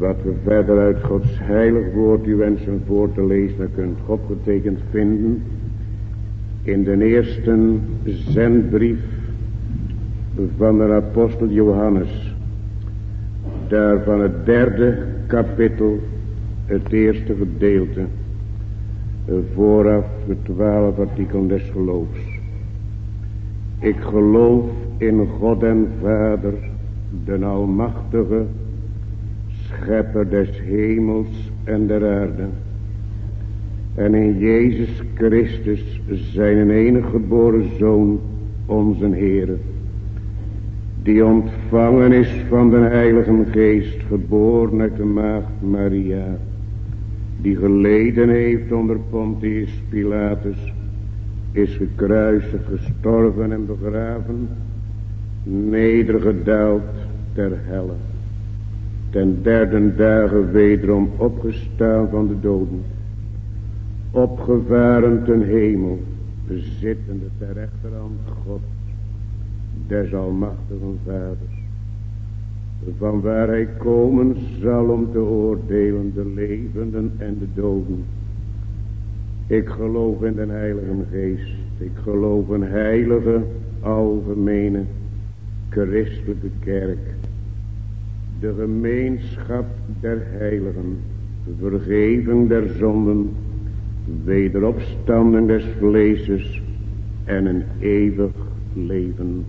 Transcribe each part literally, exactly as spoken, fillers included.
Wat we verder uit Gods heilig woord u wensen voor te lezen, dan kunt God getekend vinden in de eerste zendbrief van de apostel Johannes, daar van het derde kapittel, het eerste gedeelte, vooraf het twaalf artikel des geloofs. Ik geloof in God en Vader, de almachtige, schepper des hemels en der aarde, en in Jezus Christus, zijn enige geboren Zoon, onze Heere, die ontvangen is van de Heilige Geest, geboren uit de maagd Maria, die geleden heeft onder Pontius Pilatus, is gekruisigd, gestorven en begraven, nedergedaald ter helle, ten derde dagen wederom opgestaan van de doden, opgevaren ten hemel, zittende ter rechterhand God, des almachtigen Vaders, van waar hij komen zal om te oordelen de levenden en de doden. Ik geloof in de Heilige Geest, ik geloof in heilige, algemene, christelijke kerk, de gemeenschap der heiligen, vergeving der zonden, wederopstanding des vleeses en een eeuwig leven.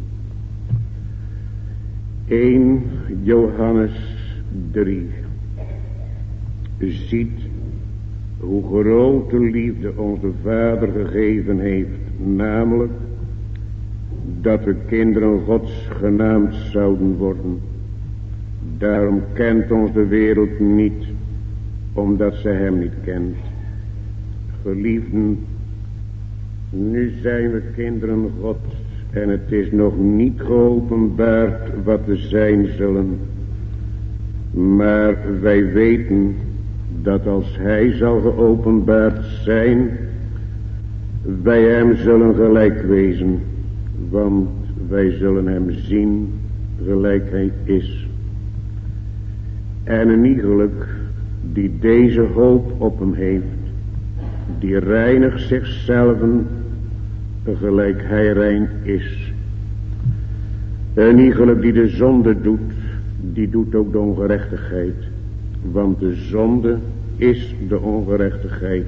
eerste Johannes drie. Ziet hoe grote liefde onze Vader gegeven heeft, namelijk dat we kinderen Gods genaamd zouden worden. Daarom kent ons de wereld niet, omdat ze hem niet kent. Geliefden, nu zijn we kinderen Gods, en het is nog niet geopenbaard wat we zijn zullen. Maar wij weten dat als hij zal geopenbaard zijn, wij hem zullen gelijk wezen, want wij zullen hem zien gelijk hij is. En een iegelijk die deze hoop op hem heeft, die reinigt zichzelf gelijk hij rein is. En iegelijk die de zonde doet, die doet ook de ongerechtigheid, want de zonde is de ongerechtigheid.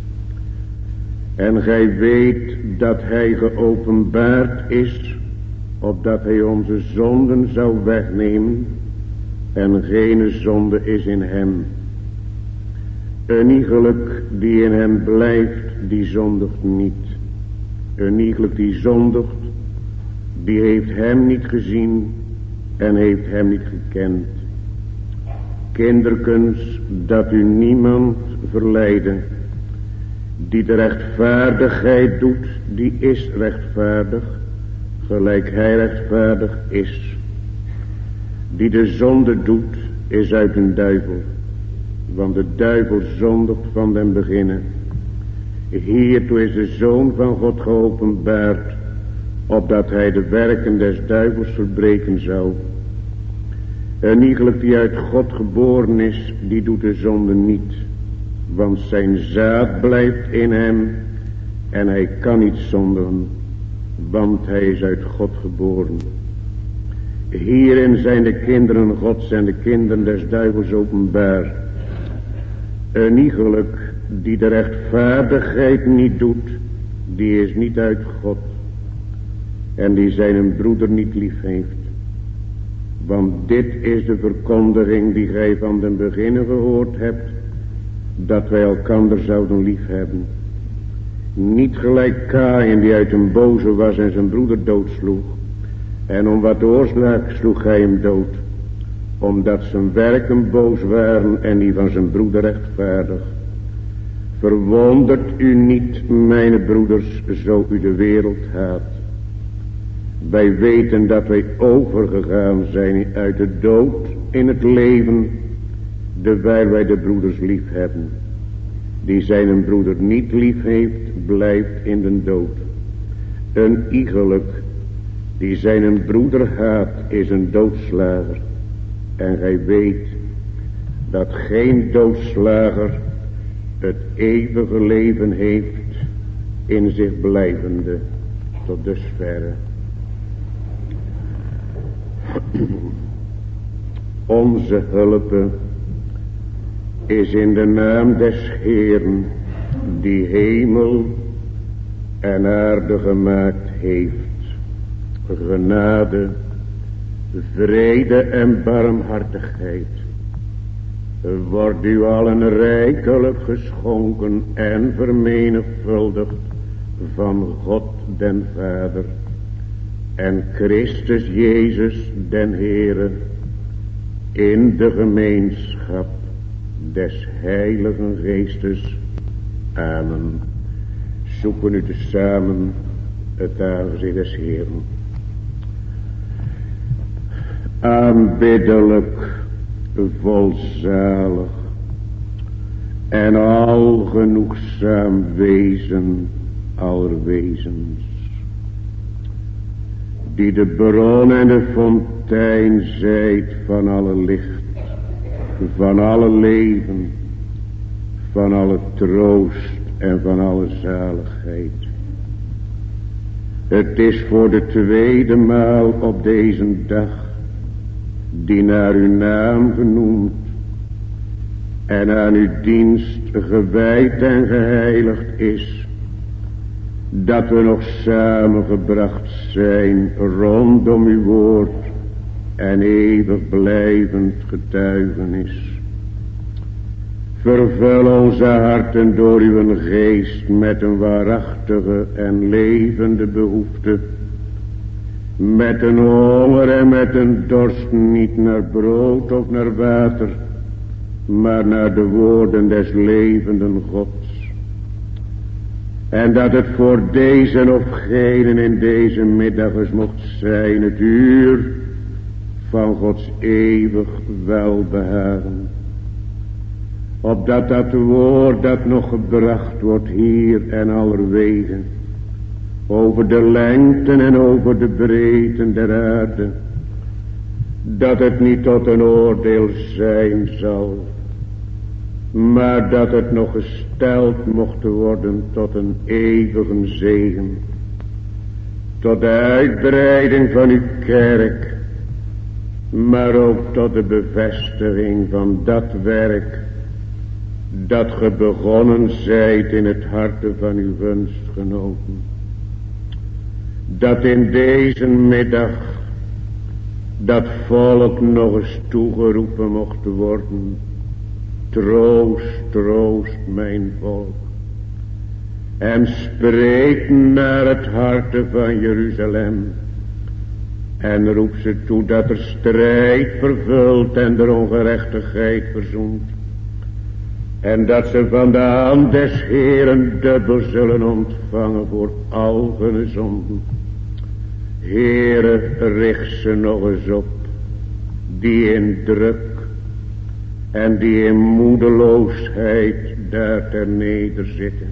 En gij weet dat hij geopenbaard is, opdat hij onze zonden zou wegnemen, en geen zonde is in hem. Een iegelijk die in hem blijft, die zondigt niet. Een iegelijk die zondigt, die heeft hem niet gezien en heeft hem niet gekend. Kinderkens, dat u niemand verleiden. Die de rechtvaardigheid doet, die is rechtvaardig, gelijk hij rechtvaardig is. Die de zonde doet, is uit een duivel, want de duivel zondigt van den beginnen. Hiertoe is de Zoon van God geopenbaard, opdat hij de werken des duivels verbreken zou. En iegelijk die uit God geboren is, die doet de zonde niet, want zijn zaad blijft in hem en hij kan niet zondigen, want hij is uit God geboren. Hierin zijn de kinderen Gods en de kinderen des duivels openbaar. Een iegelijk die de rechtvaardigheid niet doet, die is niet uit God, en die zijn broeder niet lief heeft. Want dit is de verkondiging die gij van den beginnen gehoord hebt, dat wij elkander zouden lief hebben. Niet gelijk Kaïn die uit een boze was en zijn broeder doodsloeg. En om wat oorzaak sloeg hij hem dood, omdat zijn werken boos waren en die van zijn broeder rechtvaardig. Verwondert u niet, mijn broeders, zo u de wereld haat. Wij weten dat wij overgegaan zijn uit de dood in het leven, terwijl wij de broeders lief hebben. Die zijn een broeder niet lief heeft, blijft in de dood. Een iegelijk die zijn een broeder haat, is een doodslager. En gij weet dat geen doodslager het eeuwige leven heeft in zich blijvende tot dusverre. Onze hulp is in de naam des Heeren, die hemel en aarde gemaakt heeft. Genade, vrede en barmhartigheid wordt u allen rijkelijk geschonken en vermenigvuldigd van God den Vader en Christus Jezus den Heere, in de gemeenschap des Heiligen Geestes. Amen. Zoeken u tezamen het aangezicht des Heeren. Aanbiddelijk, volzalig en algenoegzaam wezen aller wezens, die de bron en de fontein zijt van alle licht, van alle leven, van alle troost en van alle zaligheid. Het is voor de tweede maal op deze dag, die naar uw naam genoemd en aan uw dienst gewijd en geheiligd is, dat we nog samengebracht zijn rondom uw woord en eeuwig blijvend getuigenis. Vervul onze harten door uw geest met een waarachtige en levende behoefte, met een honger en met een dorst, niet naar brood of naar water, maar naar de woorden des levenden Gods. En dat het voor deze of genen in deze middag eens mocht zijn het uur van Gods eeuwig welbehagen. Opdat dat woord dat nog gebracht wordt hier en allerwege, over de lengten en over de breedten der aarde, dat het niet tot een oordeel zijn zal, maar dat het nog gesteld mocht worden tot een eeuwige zegen, tot de uitbreiding van uw kerk, maar ook tot de bevestiging van dat werk dat ge begonnen zijt in het harte van uw gunstgenoten. Dat in deze middag dat volk nog eens toegeroepen mocht worden. Troost, troost mijn volk. En spreek naar het harte van Jeruzalem. En roep ze toe dat er strijd vervult en de ongerechtigheid verzoent. En dat ze van de hand des Heeren dubbel zullen ontvangen voor al hun zonden. Heere, richt ze nog eens op, die in druk en die in moedeloosheid daar ter neder zitten.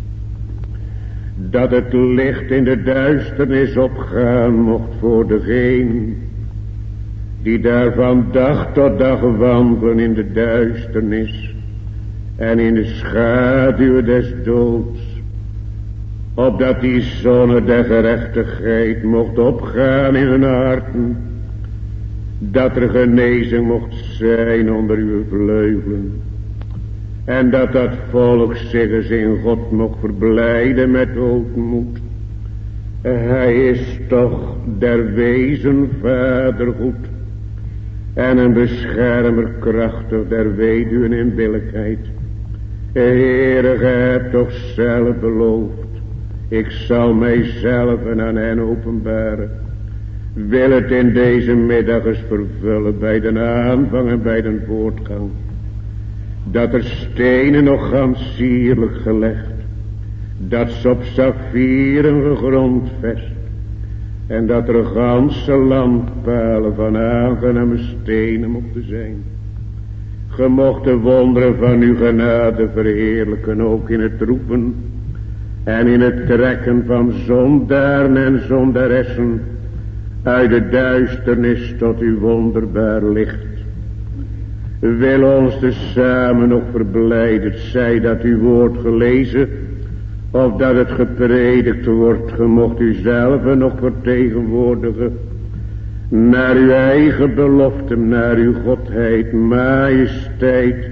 Dat het licht in de duisternis opgaan mocht voor degene die daar van dag tot dag wandelen in de duisternis en in de schaduw des doods, opdat die zonne der gerechtigheid mocht opgaan in hun harten, dat er genezing mocht zijn onder uw vleugelen, en dat dat volk zich eens in God mocht verblijden met hoogmoed. Hij is toch der wezen vader goed, en een beschermer krachtig der weduwen in billijkheid. Heere, gij hebt toch zelf beloofd, ik zal mijzelf aan hen openbaren. Wil het in deze middag eens vervullen bij de aanvang en bij de voortgang. Dat er stenen nog gans sierlijk gelegd, dat ze op saffieren gegrondvest, en dat er ganse landpalen van aangename stenen mochten zijn. Ge mocht de wonderen van uw genade verheerlijken, ook in het roepen en in het trekken van zondaren en zondaressen uit de duisternis tot uw wonderbaar licht. wil ons dus samen nog verblijden, zij dat uw woord gelezen, of dat het gepredikt wordt, ge mocht u zelf nog vertegenwoordigen, naar uw eigen belofte, naar uw godheid, majesteit,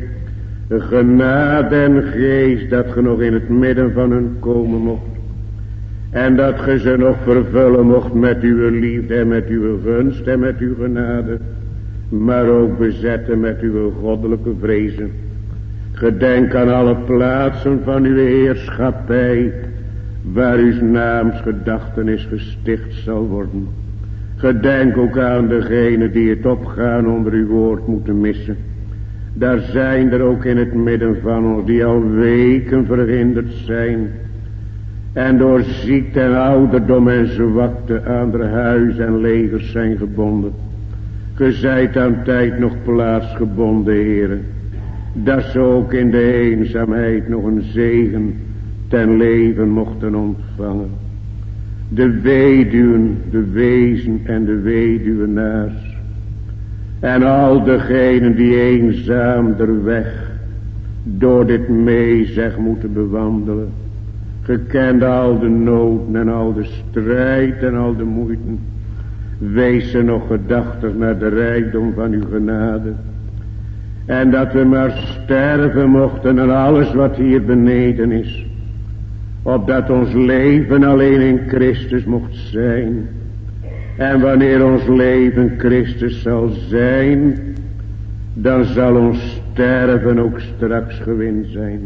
genade en geest, dat ge nog in het midden van hen komen mocht. En dat ge ze nog vervullen mocht met uw liefde en met uw gunst en met uw genade. Maar ook bezetten met uw goddelijke vrezen. Gedenk aan alle plaatsen van uw heerschappij, waar uw naamsgedachtenis gesticht zal worden. Gedenk ook aan degenen die het opgaan onder uw woord moeten missen. Daar zijn er ook in het midden van ons die al weken verhinderd zijn. En door ziekte en ouderdom en zwakte aan de huis en legers zijn gebonden. Ge zijt aan tijd nog plaatsgebonden, heren. Dat ze ook in de eenzaamheid nog een zegen ten leven mochten ontvangen. De weduwen, de wezen en de weduwenaars. En al degenen die eenzaam der weg door dit meezeg moeten bewandelen. Gekend al de noden en al de strijd en al de moeiten. Wees ze nog gedachtig naar de rijkdom van uw genade. En dat we maar sterven mochten aan alles wat hier beneden is. Opdat ons leven alleen in Christus mocht zijn. En wanneer ons leven Christus zal zijn, dan zal ons sterven ook straks gewin zijn.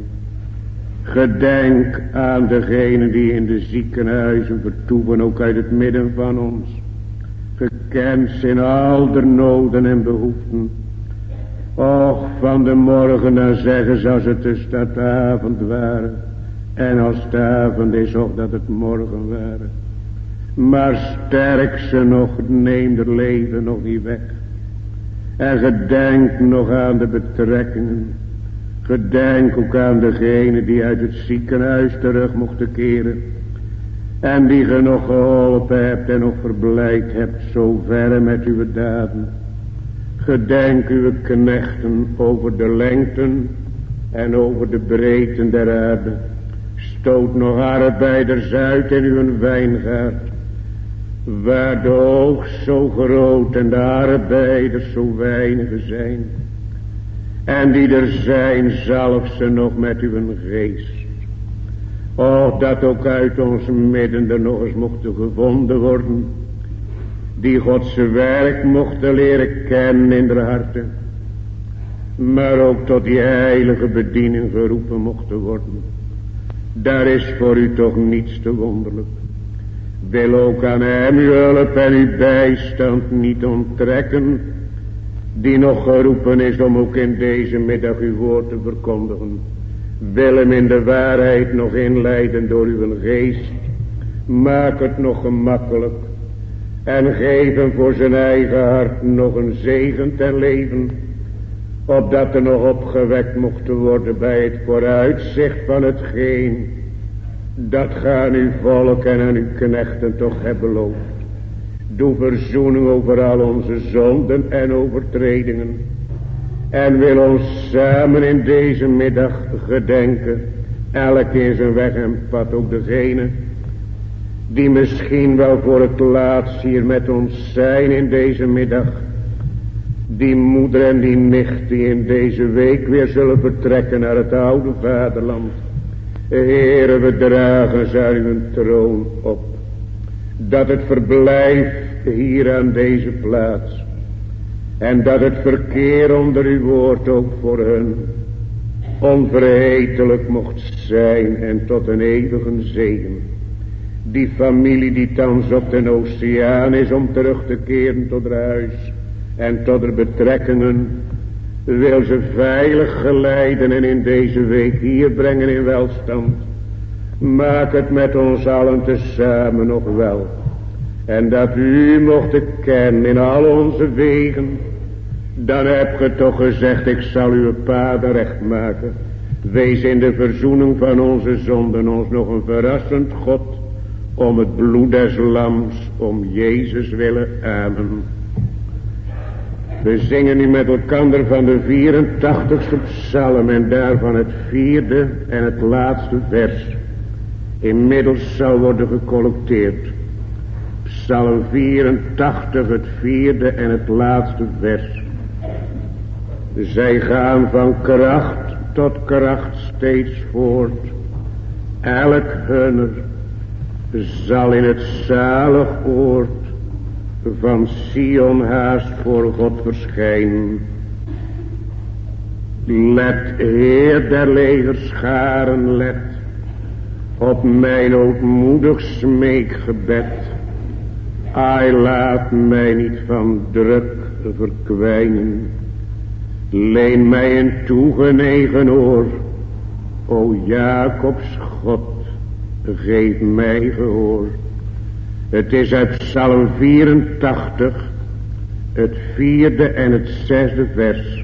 Gedenk aan degenen die in de ziekenhuizen vertoeven, ook uit het midden van ons. Gekend in al de noden en behoeften. Och, van de morgen dan zeggen ze als het dus dat avond waren. En als het avond is, of dat het morgen waren. Maar sterk ze nog, neem er leven nog niet weg. En gedenk nog aan de betrekkingen. Gedenk ook aan degene die uit het ziekenhuis terug mochten keren. En die ge nog geholpen hebt en nog verblijd hebt, zo verre met uw daden. Gedenk uw knechten over de lengten en over de breedten der aarde. Stoot nog arbeiders uit in uw wijngaard, waar de oogst zo groot en de arbeiders zo weinig zijn. En die er zijn, zalf ze nog met uw geest. Och, dat ook uit ons midden er nog eens mochten gevonden worden, die Godse werk mochten leren kennen in de harten, maar ook tot die heilige bediening geroepen mochten worden. Daar is voor u toch niets te wonderlijk. Wil ook aan hem uw hulp en uw bijstand niet onttrekken, die nog geroepen is om ook in deze middag uw woord te verkondigen. Wil hem in de waarheid nog inleiden door uw geest. Maak het nog gemakkelijk. En geef hem voor zijn eigen hart nog een zegen ten leven. Opdat er nog opgewekt mocht worden bij het vooruitzicht van hetgeen dat ge aan uw volk en aan uw knechten toch hebt beloofd. Doe verzoening over al onze zonden en overtredingen. En wil ons samen in deze middag gedenken, elk in zijn weg en pad, ook degene die misschien wel voor het laatst hier met ons zijn in deze middag. Die moeder en die nicht die in deze week weer zullen vertrekken naar het oude vaderland. Heere, we dragen ze aan uw troon op. Dat het verblijf hier aan deze plaats. En dat het verkeer onder uw woord ook voor hun onverhetelijk mocht zijn en tot een eeuwige zegen. Die familie die thans op de oceaan is om terug te keren tot haar huis en tot haar betrekkingen, wil ze veilig geleiden en in deze week hier brengen in welstand. Maak het met ons allen tezamen nog wel. En dat u mocht kennen in al onze wegen. Dan heb je toch gezegd, ik zal uw paden recht maken. Wees in de verzoening van onze zonden ons nog een verrassend God. Om het bloed des lams, om Jezus willen. Amen. We zingen nu met elkaar van de vierentachtigste psalm en daarvan het vierde en het laatste vers. Inmiddels zal worden gecollecteerd. Psalm vierentachtig, het vierde en het laatste vers. Zij gaan van kracht tot kracht steeds voort. Elk hunner zal in het zalig oord van Sion haast voor God verschijnen. Let, Heer der legerscharen, let op mijn ootmoedig smeekgebed. Ai, laat mij niet van druk verkwijnen. Leen mij een toegenegen oor. O Jacobs God, geef mij gehoor. Het is uit Psalm vierentachtig, het vierde en het zesde vers.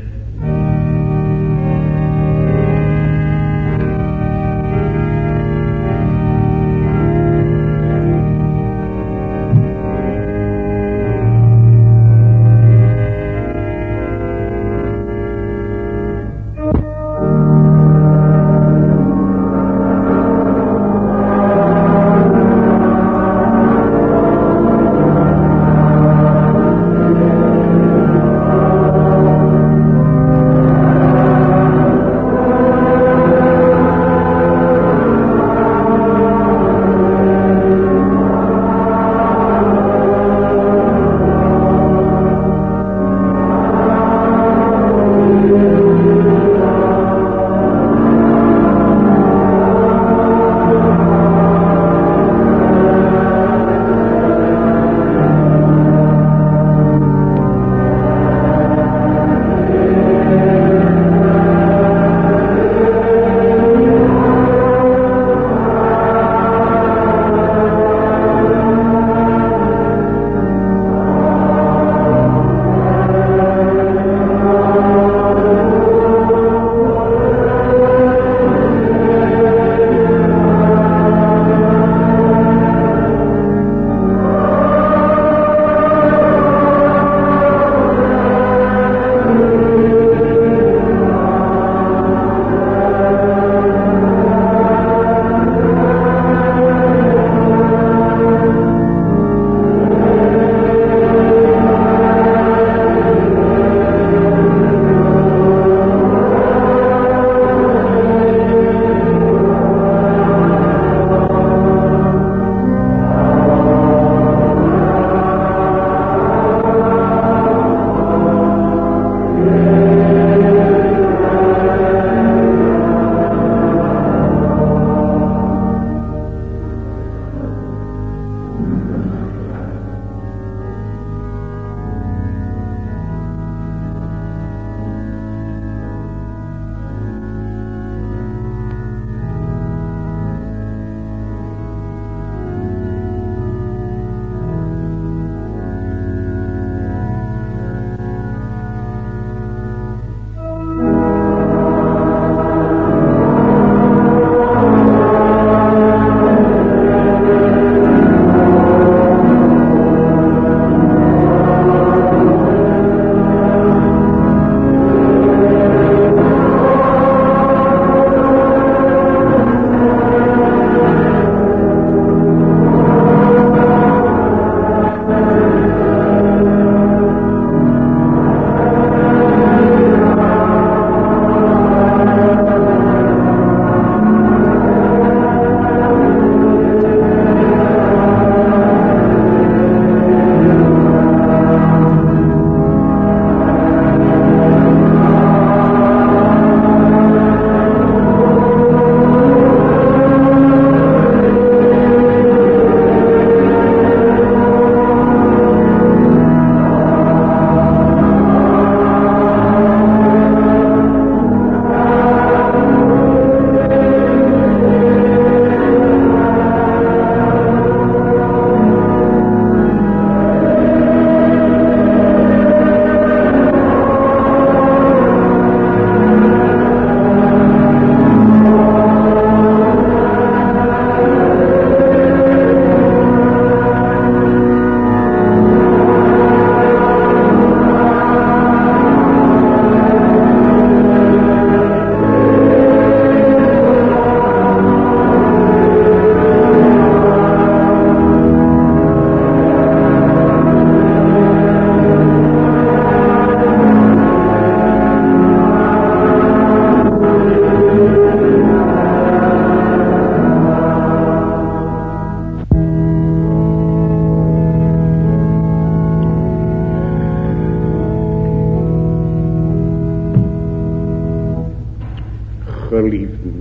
Geliefden,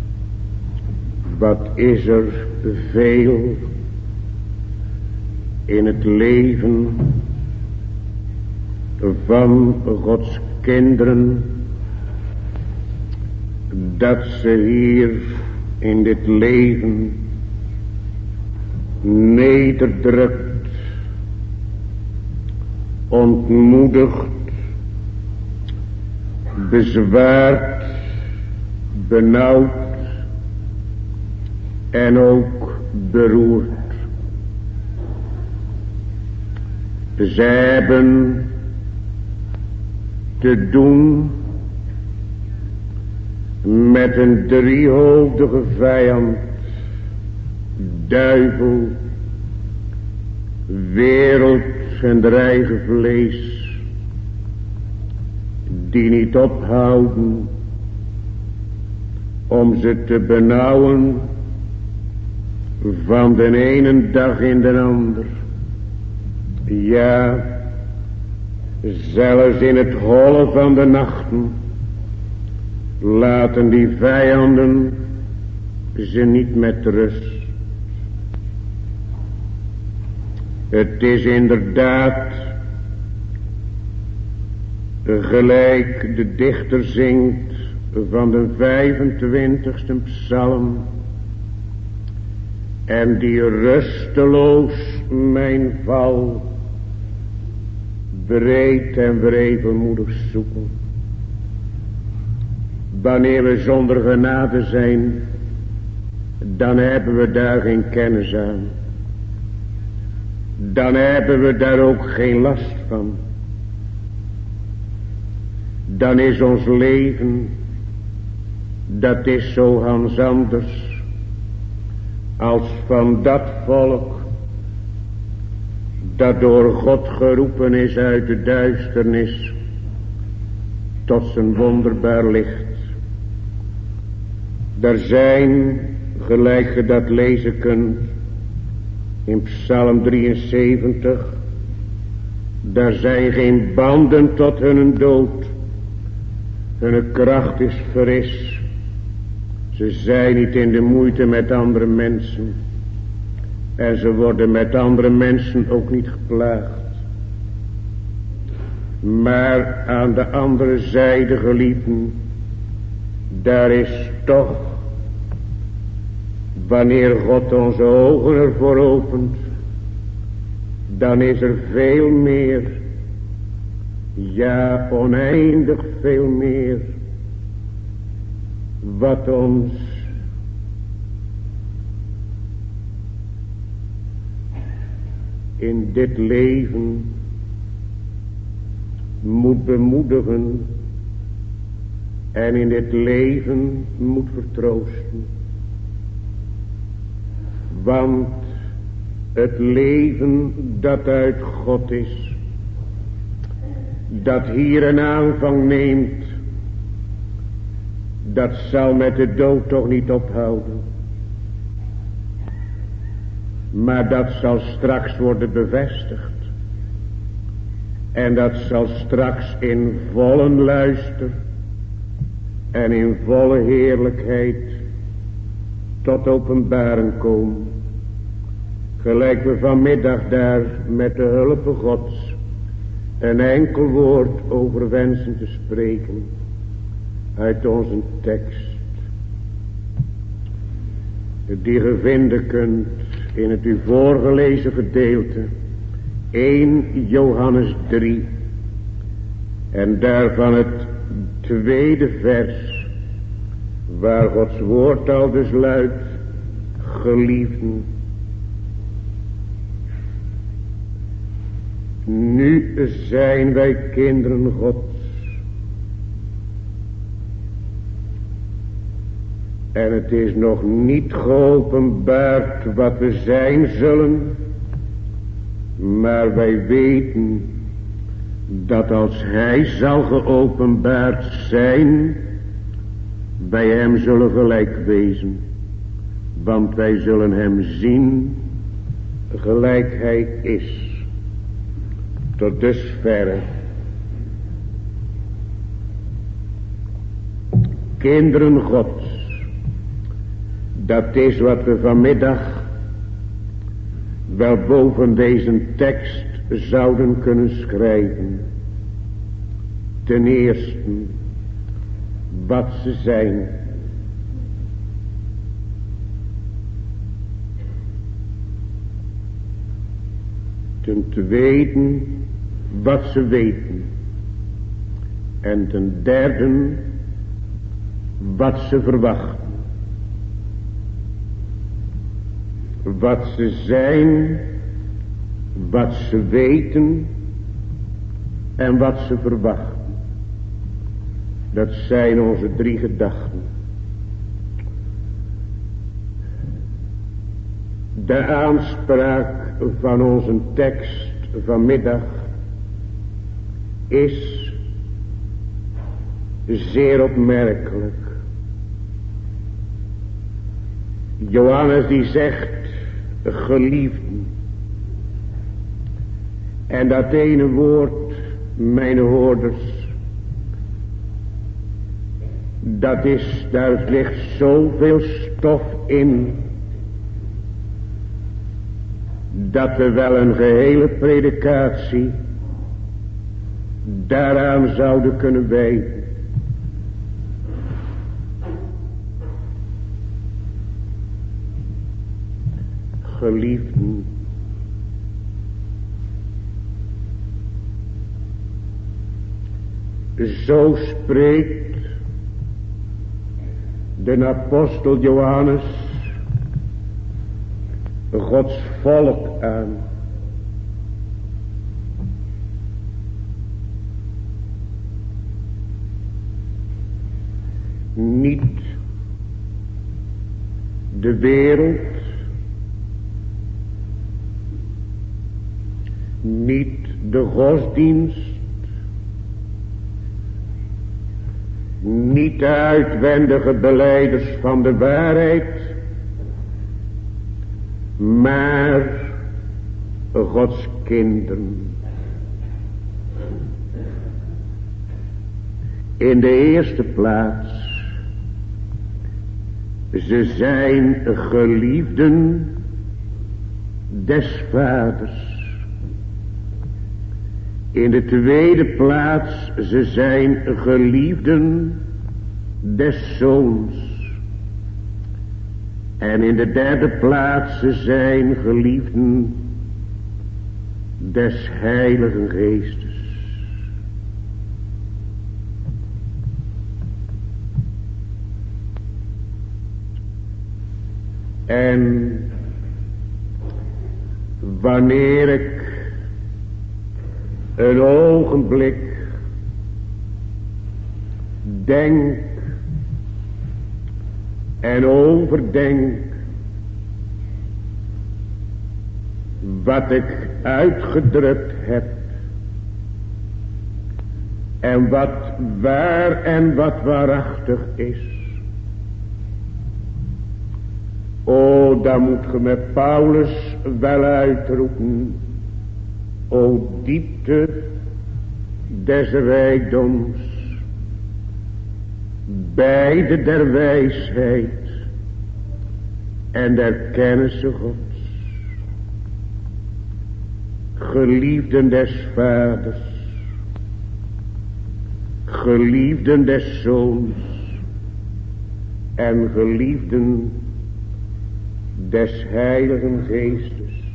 wat is er veel in het leven van Gods kinderen, dat ze hier in dit leven nederdrukt, ontmoedigd, bezwaard, benauwd en ook beroerd. Ze hebben te doen met een driehoofdige vijand, duivel, wereld en de eigen vlees, die niet ophouden om ze te benauwen van de ene dag in de ander. Ja, zelfs in het holle van de nachten laten die vijanden ze niet met rust. Het is inderdaad gelijk de dichter zingt van de vijfentwintigste psalm: en die rusteloos mijn val breed en wrevelmoedig zoeken. Wanneer we zonder genade zijn, dan hebben we daar geen kennis aan. Dan hebben we daar ook geen last van. Dan is ons leven, dat is zo Hans anders als van dat volk dat door God geroepen is uit de duisternis tot zijn wonderbaar licht. Er zijn, gelijk je dat lezen kunt in Psalm drieënzeventig, daar zijn geen banden tot hun dood. Hun kracht is fris. Ze zijn niet in de moeite met andere mensen. En ze worden met andere mensen ook niet geplaagd. Maar aan de andere zijde, geliefden, daar is toch, wanneer God onze ogen ervoor opent, dan is er veel meer, ja, oneindig veel meer, wat ons in dit leven moet bemoedigen en in dit leven moet vertroosten. Want het leven dat uit God is, dat hier een aanvang neemt, dat zal met de dood toch niet ophouden. Maar dat zal straks worden bevestigd. En dat zal straks in volle luister en in volle heerlijkheid tot openbaren komen. Gelijk we vanmiddag daar met de hulp Gods een enkel woord over wensen te spreken uit onze tekst, die je vinden kunt in het u voorgelezen gedeelte, eerste Johannes drie, en daarvan het tweede vers, waar Gods woord al dus luidt: geliefden, nu zijn wij kinderen Gods, en het is nog niet geopenbaard wat we zijn zullen, maar wij weten dat als Hij zal geopenbaard zijn, wij Hem zullen gelijk wezen, want wij zullen Hem zien gelijk Hij is. Tot dusverre Kinderen Gods, dat is wat we vanmiddag wel boven deze tekst zouden kunnen schrijven. Ten eerste, wat ze zijn. Ten tweede, wat ze weten. En ten derde, wat ze verwachten. Wat ze zijn, wat ze weten en wat ze verwachten. Dat zijn onze drie gedachten. De aanspraak van onze tekst vanmiddag is zeer opmerkelijk. Johannes die zegt geliefden. En dat ene woord, mijn hoorders, dat is, daar ligt zoveel stof in, dat we wel een gehele predikatie daaraan zouden kunnen wijden. Geliefden, zo spreekt de apostel Johannes Gods volk aan. Niet de wereld, niet de godsdienst, niet de uitwendige belijders van de waarheid, maar Gods kinderen. In de eerste plaats, ze zijn geliefden des vaders. In de tweede plaats, ze zijn geliefden des zoons. En in de derde plaats, ze zijn geliefden des Heiligen Geestes. En wanneer ik een ogenblik denk en overdenk wat ik uitgedrukt heb en wat waar en wat waarachtig is. O, dan moet ge met Paulus wel uitroepen: o diepte des rijkdoms, beide der wijsheid en der kennisse Gods. Geliefden des vaders, geliefden des zoons en geliefden des Heiligen Geestes.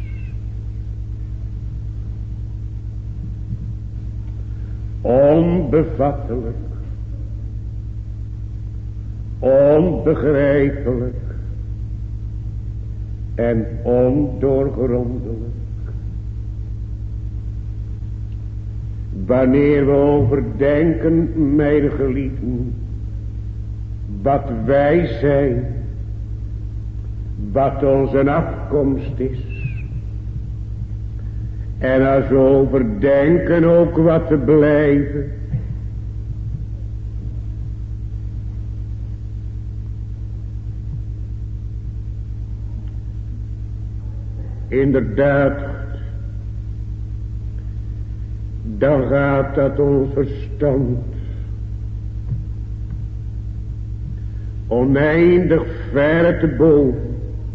Onbevattelijk, onbegrijpelijk en ondoorgrondelijk. Wanneer we overdenken, mijn geliefden, wat wij zijn, wat onze afkomst is, en als we overdenken ook wat we blijven, inderdaad, dan gaat dat ons verstand oneindig ver te boven.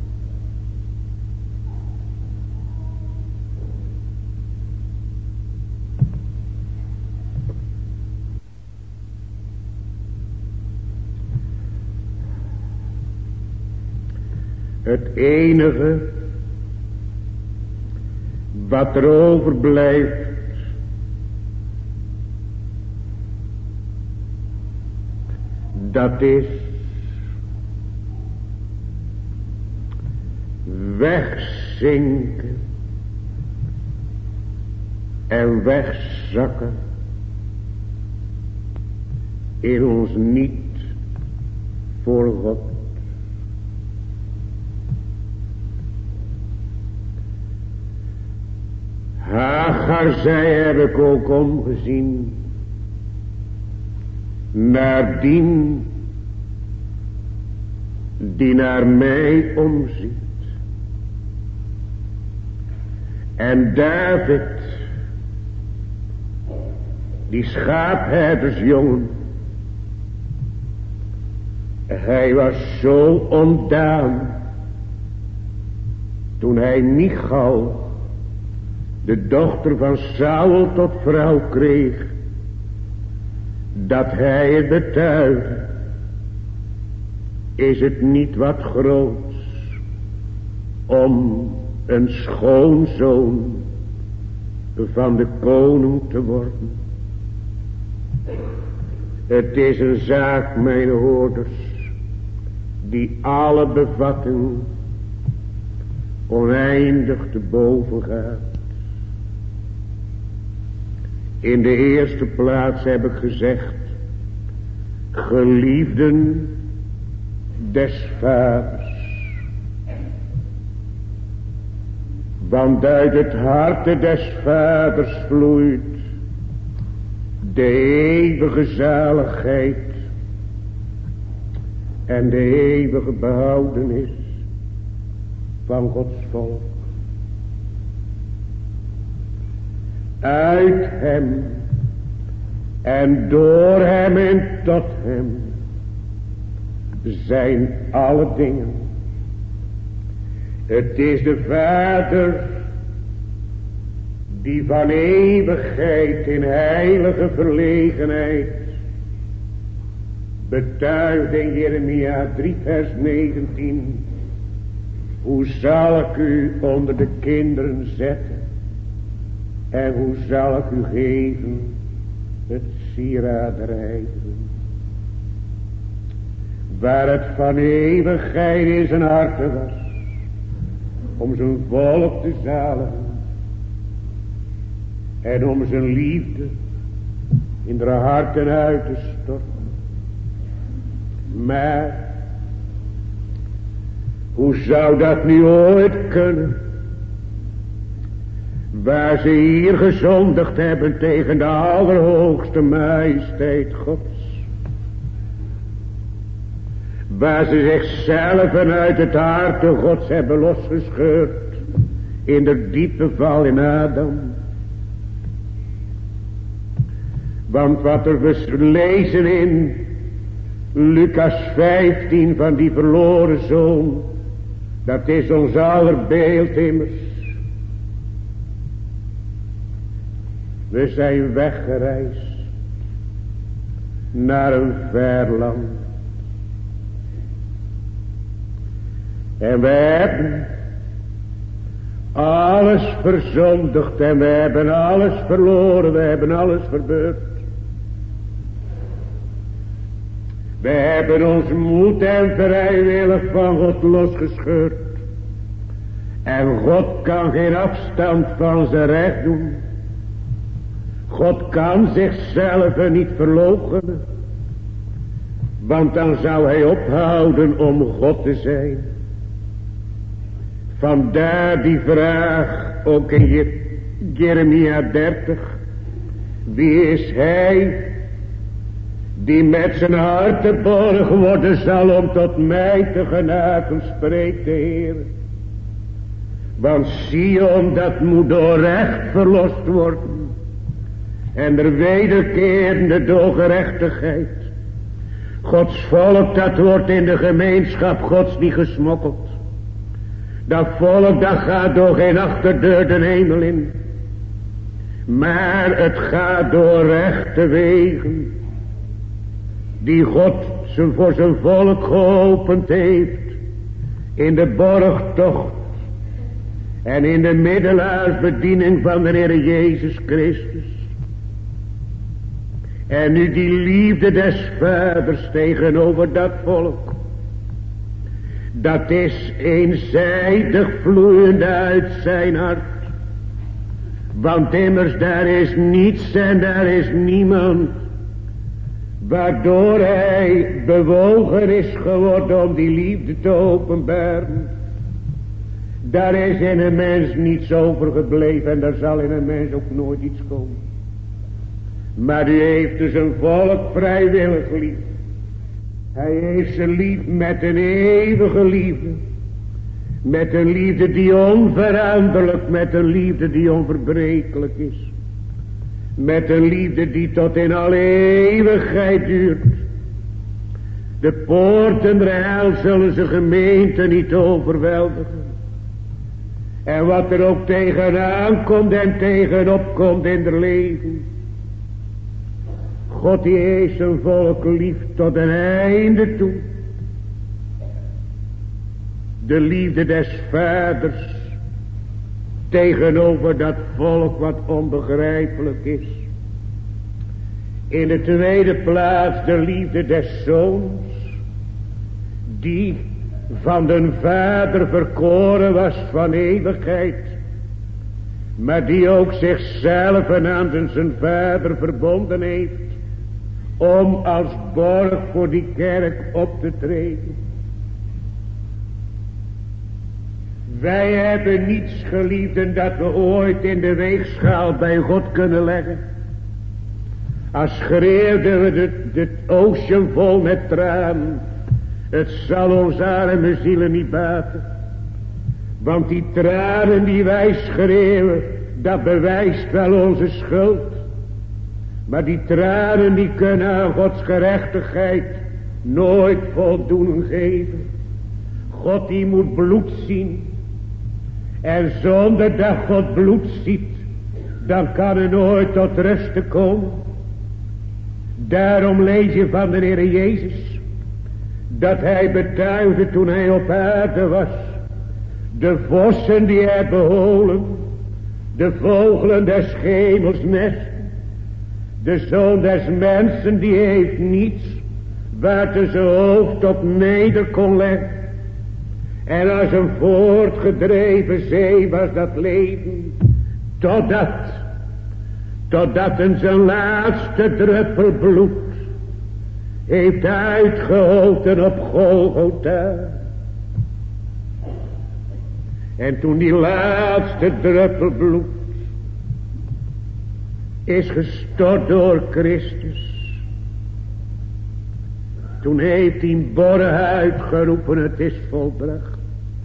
Het enige wat er overblijft dat is wegzinken en wegzakken in ons niet voor God. Hagar zij heb ik ook omgezien naar dien die naar mij omziet. En David, die schaapherdersjongen, hij was zo ontdaan toen hij Michal, de dochter van Saul, tot vrouw kreeg, dat hij het betuigde. Is het niet wat groots om een schoonzoon van de koning te worden? Het is een zaak, mijn hoorders, die alle bevatting oneindig te boven gaat. In de eerste plaats heb ik gezegd, geliefden des vaders. Want uit het harte des vaders vloeit de eeuwige zaligheid en de eeuwige behoudenis van Gods volk. Uit hem en door hem en tot hem zijn alle dingen. Het is de Vader die van eeuwigheid in heilige verlegenheid betuigt in Jeremia drie vers negentien. Hoe zal ik u onder de kinderen zetten? En hoe zal ik u geven het sieraad der heidenen? Waar het van eeuwigheid in zijn harte was, om zijn volk te zaligen en om zijn liefde in de harten uit te storten. Maar hoe zou dat nu ooit kunnen, waar ze hier gezondigd hebben tegen de allerhoogste majesteit Gods, waar ze zichzelf vanuit het harte Gods hebben losgescheurd in de diepe val in Adam. Want wat er we lezen in Lucas vijftien van die verloren zoon, dat is ons aller beeld immers. We zijn weggereisd naar een ver land. En we hebben alles verzondigd en we hebben alles verloren, we hebben alles verbeurd. We hebben ons moed en vrijwillig van God losgescheurd. En God kan geen afstand van zijn recht doen. God kan zichzelf niet verloochenen. Want dan zou hij ophouden om God te zijn. Vandaar die vraag ook in Jeremia dertig. Wie is hij die met zijn hart te borg worden zal om tot mij te genaken, spreekt de Heer. Want Sion, dat moet door recht verlost worden. En er wederkerende door gerechtigheid. Gods volk, dat wordt in de gemeenschap Gods niet gesmokkeld. Dat volk, dat gaat door geen achterdeur de hemel in. Maar het gaat door rechte wegen. Die God voor zijn volk geopend heeft. In de borgtocht. En in de middelaarsbediening van de Heer Jezus Christus. En nu die liefde des vaders tegenover dat volk. Dat is eenzijdig vloeiende uit zijn hart. Want immers daar is niets en daar is niemand. Waardoor hij bewogen is geworden om die liefde te openbaren. Daar is in een mens niets overgebleven en daar zal in een mens ook nooit iets komen. Maar u heeft dus een volk vrijwillig lief. Hij heeft ze lief met een eeuwige liefde. Met een liefde die onveranderlijk, met een liefde die onverbrekelijk is. Met een liefde die tot in alle eeuwigheid duurt. De poorten der hel zullen zijn gemeente niet overweldigen. En wat er ook tegenaan komt en tegenop komt in het leven. God die heeft zijn volk lief tot een einde toe. De liefde des vaders tegenover dat volk wat onbegrijpelijk is. In de tweede plaats de liefde des zoons, die van den vader verkoren was van eeuwigheid, maar die ook zichzelf aan zijn vader verbonden heeft, om als borg voor die kerk op te treden. Wij hebben niets geliefden dat we ooit in de weegschaal bij God kunnen leggen. Als schreeuwden we het oceaan vol met tranen. Het zal ons arme zielen niet baten. Want die tranen die wij schreeuwen, dat bewijst wel onze schuld. Maar die tranen die kunnen aan Gods gerechtigheid nooit voldoening geven. God die moet bloed zien. En zonder dat God bloed ziet, dan kan er nooit tot rust komen. Daarom lees je van de Heer Jezus, dat hij betuigde toen hij op aarde was. De vossen die hij beholen, de vogelen des hemels nesten. De zoon des mensen die heeft niets, waar te zijn hoofd op neder kon leggen. En als een voortgedreven zee was dat leven, totdat, totdat een zijn laatste druppel bloed heeft uitgeholten op Golgotha. En toen die laatste druppel bloed is gestort door Christus, toen heeft hij borre uitgeroepen, het is volbracht.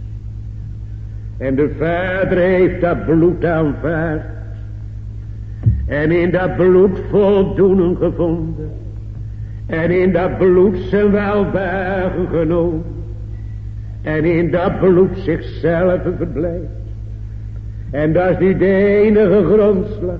En de Vader heeft dat bloed aanvaard. En in dat bloed voldoening gevonden. En in dat bloed zijn welbehagen genomen. En in dat bloed zichzelf verblijft. En dat is nu de enige grondslag.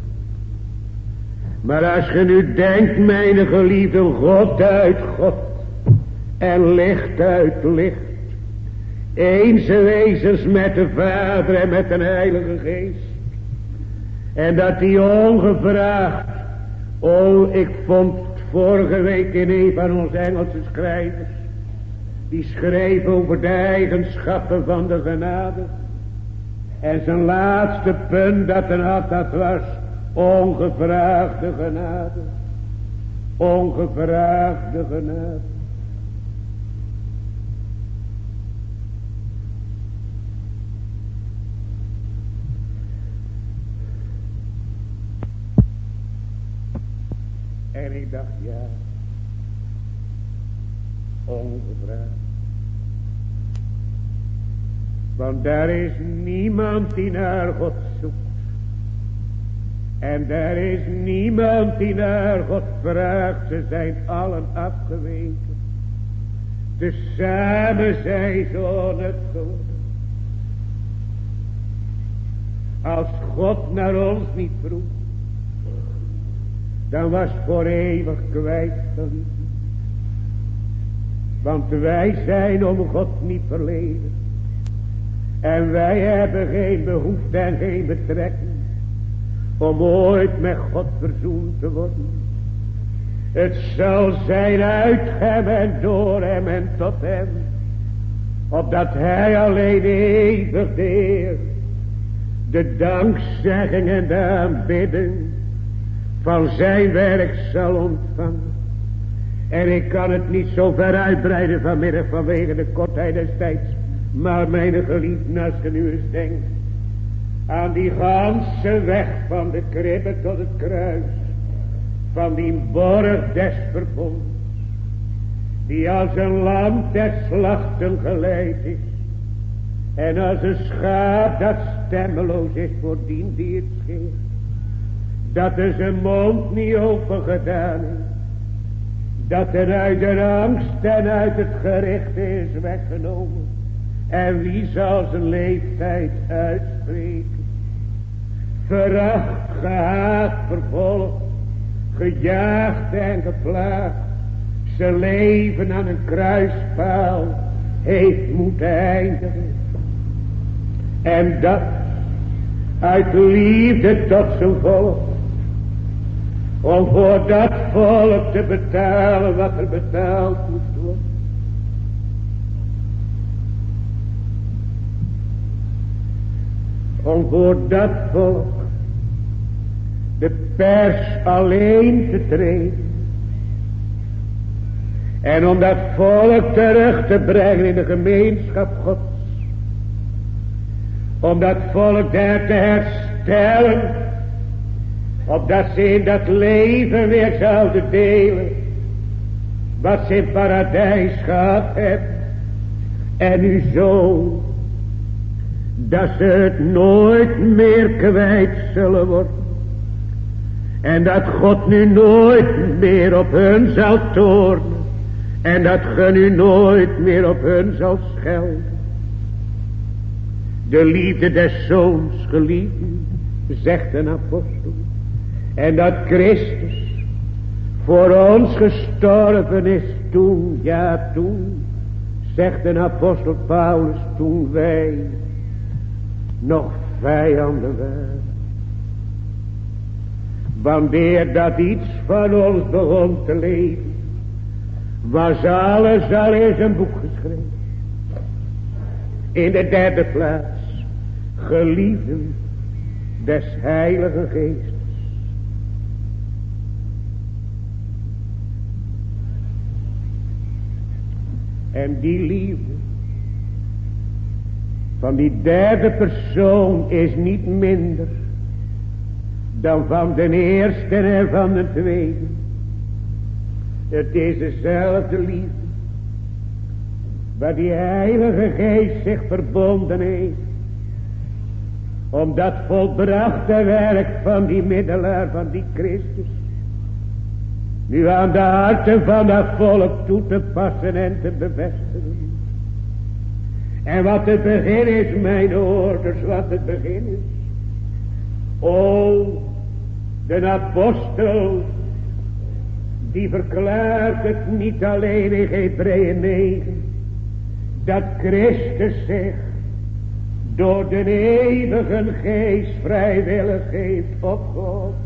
Maar als je nu denkt, mijn geliefde, God uit God en licht uit licht. Eens wezens met de Vader en met de Heilige Geest. En dat die ongevraagd, oh, ik vond vorige week in een van onze Engelse schrijvers, die schreef over de eigenschappen van de genade. En zijn laatste punt dat hij had, dat was ongevraagde genade. Ongevraagde genade. En ik dacht, ja, ongevraagd. Want daar is niemand die naar God zoekt. En er is niemand die naar God vraagt. Ze zijn allen afgeweken. Tezamen zijn ze onnut geworden. Als God naar ons niet vroeg, dan was voor eeuwig kwijt geliefd. Want wij zijn om God niet verleden. En wij hebben geen behoefte en geen betrekking om ooit met God verzoend te worden. Het zal zijn uit hem en door hem en tot hem, opdat hij alleen eeuwig de Heer, de dankzegging en de aanbidding van zijn werk zal ontvangen. En ik kan het niet zo ver uitbreiden vanmiddag vanwege de kortheid des tijds. Maar mijn geliefden, als je nu eens denkt aan die ganse weg van de kribbe tot het kruis, van die borg des verbonds, die als een lam ter slachten geleid is, en als een schaap dat stemmeloos is voor dien die het scheert, dat er zijn mond niet open gedaan is, dat er uit de angst en uit het gericht is weggenomen. En wie zal zijn leeftijd uitspreken? Veracht, gehaat, vervolgd, gejaagd en geplaagd, zijn leven aan een kruispaal heeft moeten eindigen. En dat uit liefde tot zijn volk, om voor dat volk te betalen wat er betaald moest worden. Om voor dat volk de pers alleen te treden. En om dat volk terug te brengen in de gemeenschap Gods. Om dat volk daar te herstellen. Opdat ze in dat leven weer zouden delen. Wat ze in paradijs gehad hebben. En nu zo. Dat ze het nooit meer kwijt zullen worden. En dat God nu nooit meer op hun zal toornen. En dat ge nu nooit meer op hun zal schelden. De liefde des zoons geliefden, zegt een apostel. En dat Christus voor ons gestorven is toen, ja toen, zegt een apostel Paulus, toen wij nog vijanden waren. Wanneer dat iets van ons begon te leven, was alles al in zijn boek geschreven. In de derde plaats, geliefden des Heilige Geestes. En die liefde van die derde persoon is niet minder dan van de eerste en van de tweede. Het is dezelfde liefde waar die Heilige Geest zich verbonden heeft om dat volbrachte werk van die middelaar, van die Christus, nu aan de harten van dat volk toe te passen en te bevestigen. En wat het begin is, mijn hoorders, wat het begin is. O, de apostel, die verklaart het niet alleen in Hebreeën negen, dat Christus zich door de eeuwige Geest vrijwillig heeft opgeofferd.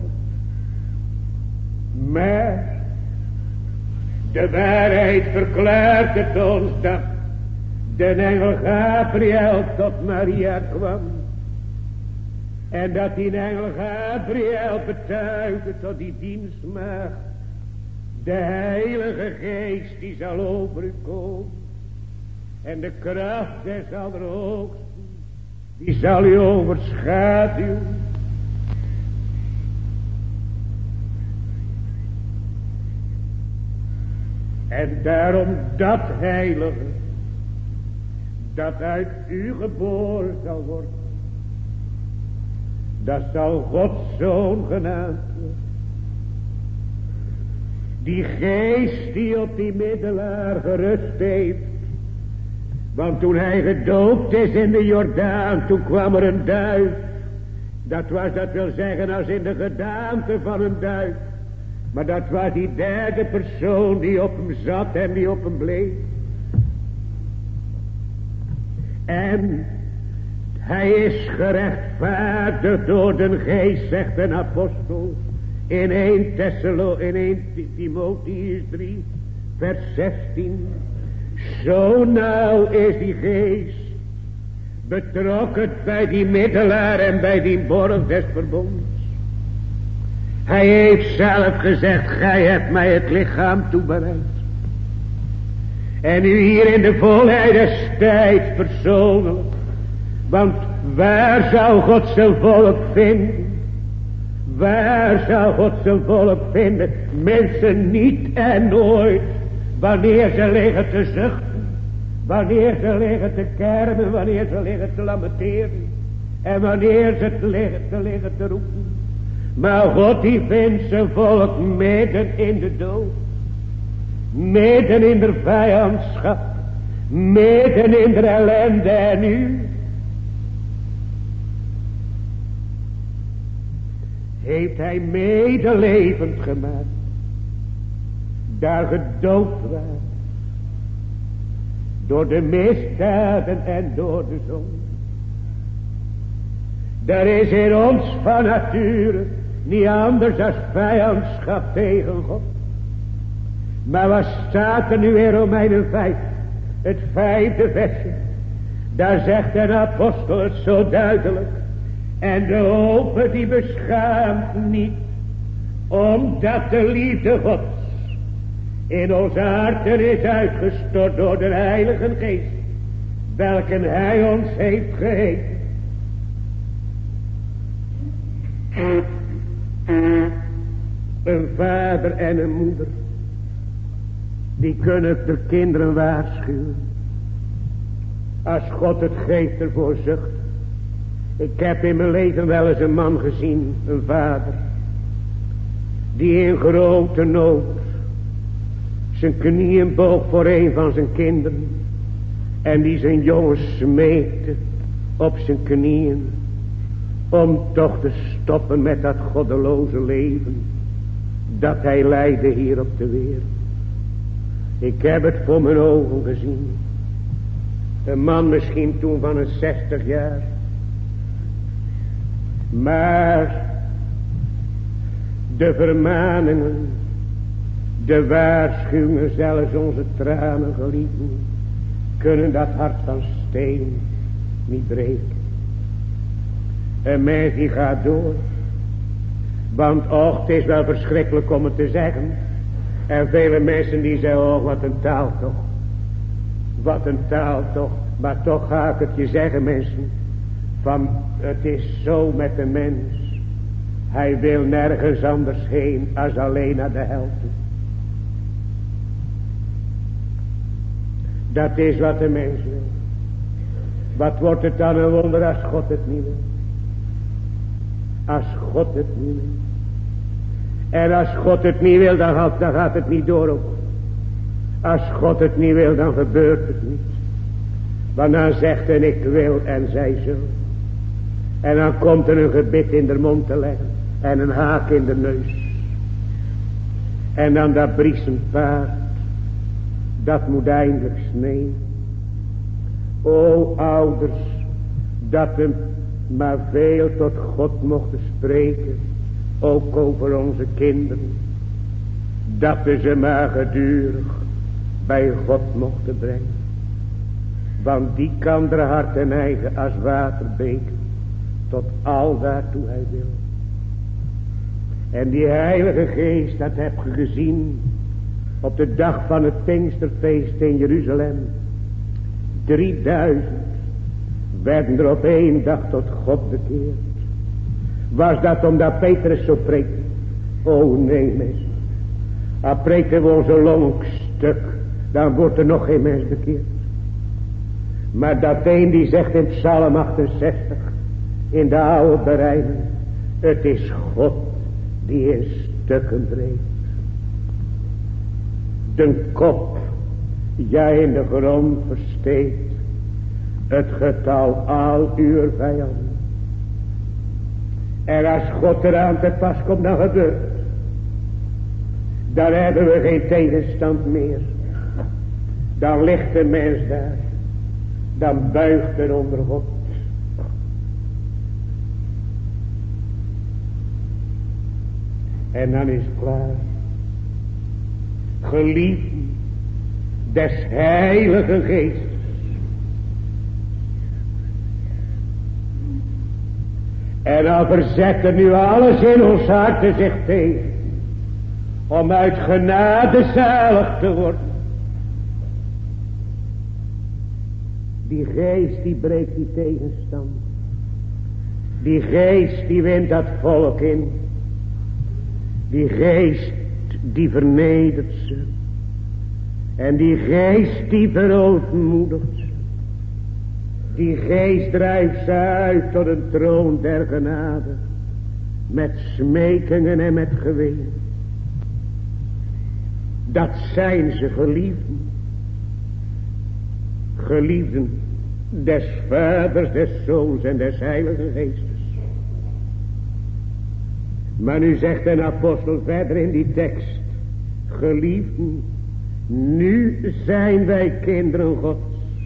Maar de waarheid verklaart het ons dat de engel Gabriel tot Maria kwam. En dat die engel Gabriel betuigde tot die dienstmaagd. De Heilige Geest die zal over u komen. En de kracht des Allerhoogsten die zal u overschaduwen. En daarom dat heilige, dat uit u geboren zal worden, Dat zal Gods Zoon genaamd worden. Die geest die op die middelaar gerust heeft. Want toen hij gedoopt is in de Jordaan, toen kwam er een duif. Dat was, dat wil zeggen, als in de gedaante van een duif. Maar dat was die derde persoon die op hem zat en die op hem bleef. En hij is gerechtvaardigd door de geest, zegt een apostel. In één Thessalo, in één Timotheus drie, vers zestien. Zo nauw is die geest betrokken bij die middelaar en bij die borg des verbonds. Hij heeft zelf gezegd, gij hebt mij het lichaam toebereid. En nu hier in de volheid des tijds persoonlijk. Want waar zou God zijn volk vinden? Waar zou God zijn volk vinden? Mensen niet en nooit. Wanneer ze liggen te zuchten. Wanneer ze liggen te kermen. Wanneer ze liggen te lamenteren. En wanneer ze te liggen te, liggen te roepen. Maar God die vindt zijn volk midden in de dood. Midden in de vijandschap. Midden in de ellende en nu. Heeft hij medelevend gemaakt. Daar gedoopt werd. Door de misdaden en door de zonde. Er is in ons van nature niet anders dan vijandschap tegen God. Maar wat staat er nu in Romeinen vijf? Het vijfde versje. Daar zegt een apostel het zo duidelijk. En de hoop die beschaamt niet. Omdat de liefde Gods in onze harten is uitgestort door de Heilige Geest. Welke hij ons heeft gegeven. Een vader en een moeder. Die kunnen de kinderen waarschuwen. Als God het geeft ervoor zucht. Ik heb in mijn leven wel eens een man gezien. Een vader. Die in grote nood. Zijn knieën boog voor een van zijn kinderen. En die zijn jongens smeekte. Op zijn knieën. Om toch te stoppen met dat goddeloze leven. Dat hij leidde hier op de wereld. Ik heb het voor mijn ogen gezien. Een man misschien toen van een zestig jaar. Maar de vermaningen, de waarschuwingen, zelfs onze tranen gelieten, kunnen dat hart van steen niet breken. Een mens die gaat door. Want och, het is wel verschrikkelijk om het te zeggen. En vele mensen die zeggen, oh wat een taal toch. Wat een taal toch. Maar toch ga ik het je zeggen mensen. Van het is zo met de mens. Hij wil nergens anders heen als alleen naar de hel toe. Dat is wat de mens wil. Wat wordt het dan een wonder als God het niet wil. Als God het niet wil. En als God het niet wil, dan gaat, dan gaat het niet door ook. Als God het niet wil, dan gebeurt het niet. Want dan zegt hij, ik wil en zij zullen. En dan komt er een gebit in de mond te leggen. En een haak in de neus. En dan dat briesend paard. Dat moet eindelijk sneeuwen. O ouders. Dat we maar veel tot God mochten spreken. Ook over onze kinderen. Dat we ze maar gedurig bij God mochten brengen. Want die kan er hart en eigen als waterbeken. Tot al daartoe hij wil. En die Heilige Geest, dat heb je gezien. Op de dag van het Pinksterfeest in Jeruzalem. drieduizend werden er op één dag tot God bekeerd. Was dat omdat Petrus zo preekte? Oh nee mensen. Als preekten we onze long stuk. Dan wordt er nog geen mens bekeerd. Maar dat een die zegt in Psalm achtenzestig. in de oude bereiding. Het is God die in stukken breekt. De kop, ja in de grond versteekt. Het getal al uw vijanden. En als God eraan te pas komt, dan gebeurt het. Dan hebben we geen tegenstand meer. Dan ligt de mens daar. Dan buigt er onder God. En dan is het klaar. Geliefden des Heilige Geestes. En dan verzetten nu alles in ons hart zich tegen. Om uit genade zalig te worden. Die geest die breekt die tegenstand. Die geest die wint dat volk in. Die geest die vernedert ze. En die geest die verootmoedigt ze. Die geest drijft ze uit tot een troon der genade. Met smekingen en met geween. Dat zijn ze geliefden. Geliefden des Vaders, des Zoons en des Heilige Geestes. Maar nu zegt een apostel verder in die tekst. Geliefden, nu zijn wij kinderen Gods.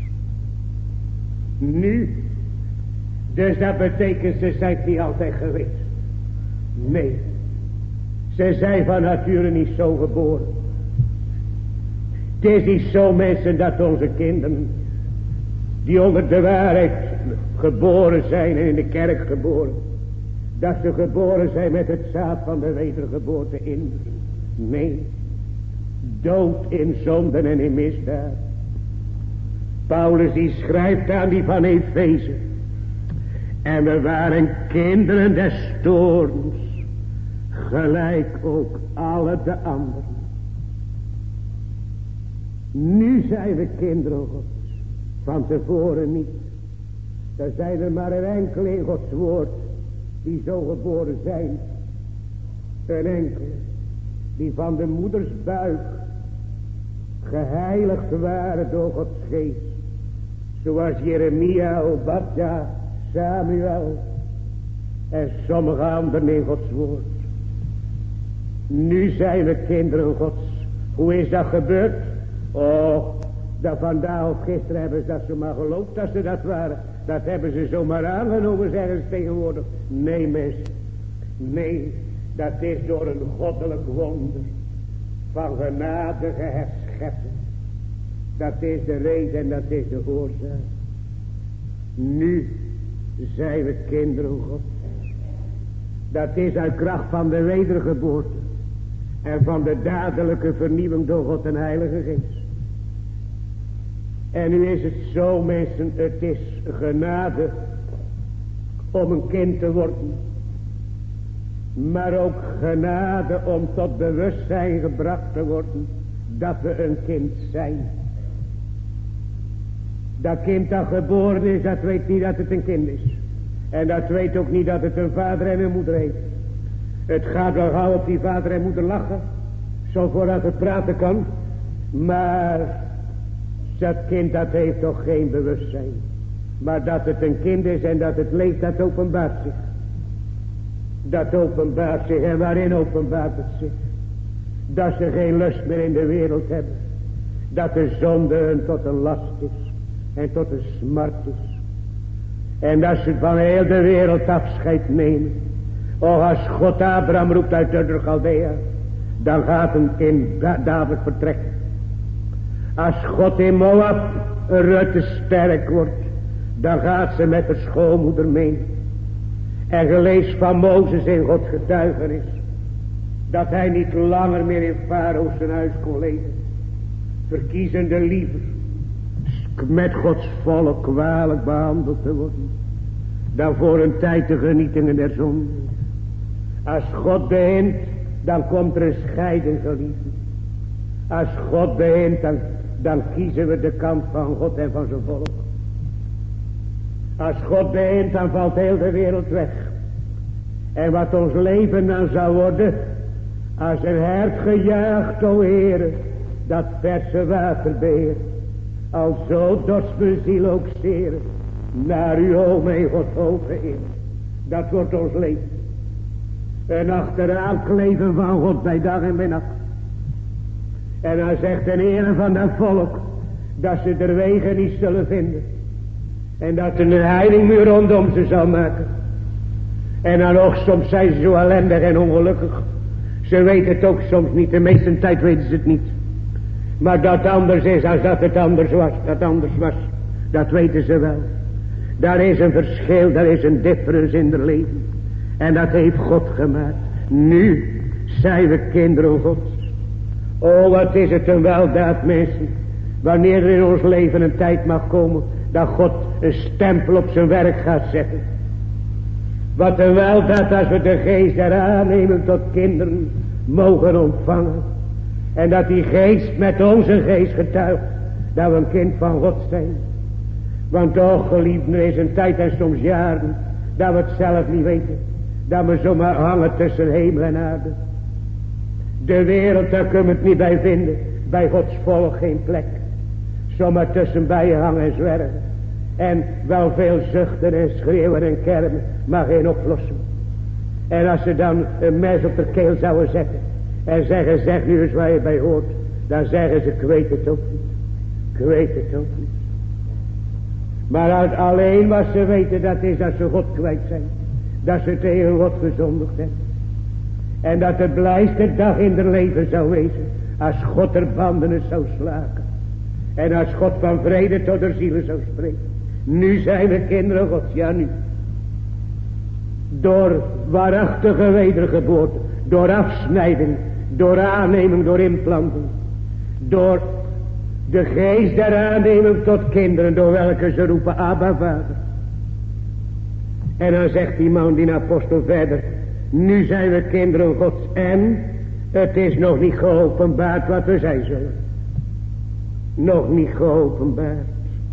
Nu. Dus dat betekent ze zijn niet altijd geweest. Nee. Ze zijn van nature niet zo geboren. Het is niet zo mensen dat onze kinderen die onder de waarheid geboren zijn en in de kerk geboren. Dat ze geboren zijn met het zaad van de wedergeboorte in. Nee. Dood in zonden en in misdaad. Paulus die schrijft aan die van Efeze. En we waren kinderen des toorns. Gelijk ook alle de anderen. Nu zijn we kinderen Gods. Van tevoren niet. Er zijn er maar een enkel in Gods woord. Die zo geboren zijn. Een enkel. Die van de moeders buik. Geheiligd waren door Gods geest. Zoals Jeremia, Obadja, Samuel. En sommige anderen in Gods woord. Nu zijn we kinderen Gods. Hoe is dat gebeurd? Oh, dat vandaag of gisteren hebben ze dat zomaar geloofd dat ze dat waren. Dat hebben ze zomaar aangenomen, zeggen ze tegenwoordig. Nee, mensen. Nee, dat is door een goddelijk wonder. Van genade geherscheppen. Dat is de reden en dat is de oorzaak. Nu zijn we kinderen Gods. Dat is uit kracht van de wedergeboorte. En van de dadelijke vernieuwing door God en Heilige Geest. En nu is het zo, mensen, het is genade om een kind te worden. Maar ook genade om tot bewustzijn gebracht te worden dat we een kind zijn. Dat kind dat geboren is, dat weet niet dat het een kind is. En dat weet ook niet dat het een vader en een moeder heeft. Het gaat wel gauw op die vader en moeder lachen. Zo voordat het praten kan. Maar dat kind dat heeft toch geen bewustzijn. Maar dat het een kind is en dat het leeft, dat openbaart zich. Dat openbaart zich. En waarin openbaart het zich? Dat ze geen lust meer in de wereld hebben. Dat de zonde hun tot een last is. En tot een smart is. En dat ze van heel de wereld afscheid nemen. Och, als God Abraham roept uit de Chaldea, dan gaat hem in David vertrekken. Als God in Moab Rutte sterk wordt, dan gaat ze met de schoonmoeder mee. En geleest van Mozes in Gods getuigenis, dat hij niet langer meer in Farao zijn huis kon leven. Verkiezende liever met Gods volk kwalijk behandeld te worden, dan voor een tijd de genietingen der zonde. Als God begint, dan komt er een scheiding, geliefden. Als God begint, dan, dan kiezen we de kant van God en van zijn volk. Als God begint, dan valt heel de wereld weg. En wat ons leven dan zou worden, als er hert gejaagd, o Heere, dat verse water beheer. Al zo dorst mijn ziel ook zeer, naar u, o mijn God, hoge Heer. Dat wordt ons leven. Een achteraan kleven van God bij dag en bij nacht. En dan zegt de Heer van dat volk, dat ze de wegen niet zullen vinden. En dat er een heilingmuur rondom ze zal maken. En dan ook soms zijn ze zo ellendig en ongelukkig. Ze weten het ook soms niet, de meeste tijd weten ze het niet. Maar dat anders is als dat het anders was, dat anders was, dat weten ze wel. Daar is een verschil, daar is een difference in het leven. En dat heeft God gemaakt. Nu zijn we kinderen Gods. Oh, wat is het een weldaad, mensen. Wanneer er in ons leven een tijd mag komen, dat God een stempel op zijn werk gaat zetten. Wat een weldaad als we de geest der aanneming tot kinderen mogen ontvangen. En dat die geest met onze geest getuigt dat we een kind van God zijn. Want toch, geliefden, er is een tijd en soms jaren dat we het zelf niet weten. Dat we zomaar hangen tussen hemel en aarde. De wereld, daar kunnen we het niet bij vinden. Bij Gods volk geen plek. Zomaar tussen bijen hangen en zwerven. En wel veel zuchten en schreeuwen en kermen, maar geen oplossing. En als ze dan een mes op de keel zouden zetten en zeggen, zeg nu eens waar je bij hoort, dan zeggen ze, ik weet het ook niet. Ik weet het ook niet. Maar uit alleen wat ze weten, dat is dat ze God kwijt zijn. Dat ze tegen God gezondigd hebben. En dat de blijste dag in hun leven zou wezen, als God er banden zou slaken. En als God van vrede tot de zielen zou spreken. Nu zijn we kinderen Gods, ja nu. Door waarachtige wedergeboorte, door afsnijding, door aanneming, door implanting. Door de geest der aanneming tot kinderen, door welke ze roepen, Abba Vader. En dan zegt die man, die apostel verder, nu zijn we kinderen Gods en het is nog niet geopenbaard wat we zijn zullen. Nog niet geopenbaard.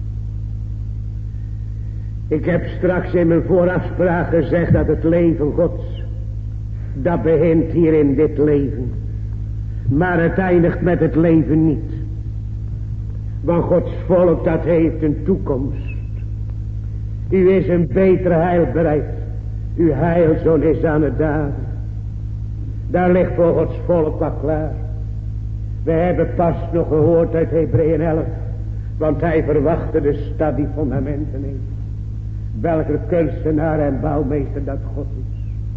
Ik heb straks in mijn voorafspraak gezegd dat het leven Gods, dat begint hier in dit leven. Maar het eindigt met het leven niet. Want Gods volk, dat heeft een toekomst. U is een beter heil bereid. Uw heilzoon is aan het dagen. Daar ligt voor Gods volk wat klaar. We hebben pas nog gehoord uit Hebreeën elf. Want hij verwachtte de stad die fundamenten heeft. Welke kunstenaar en bouwmeester dat God is.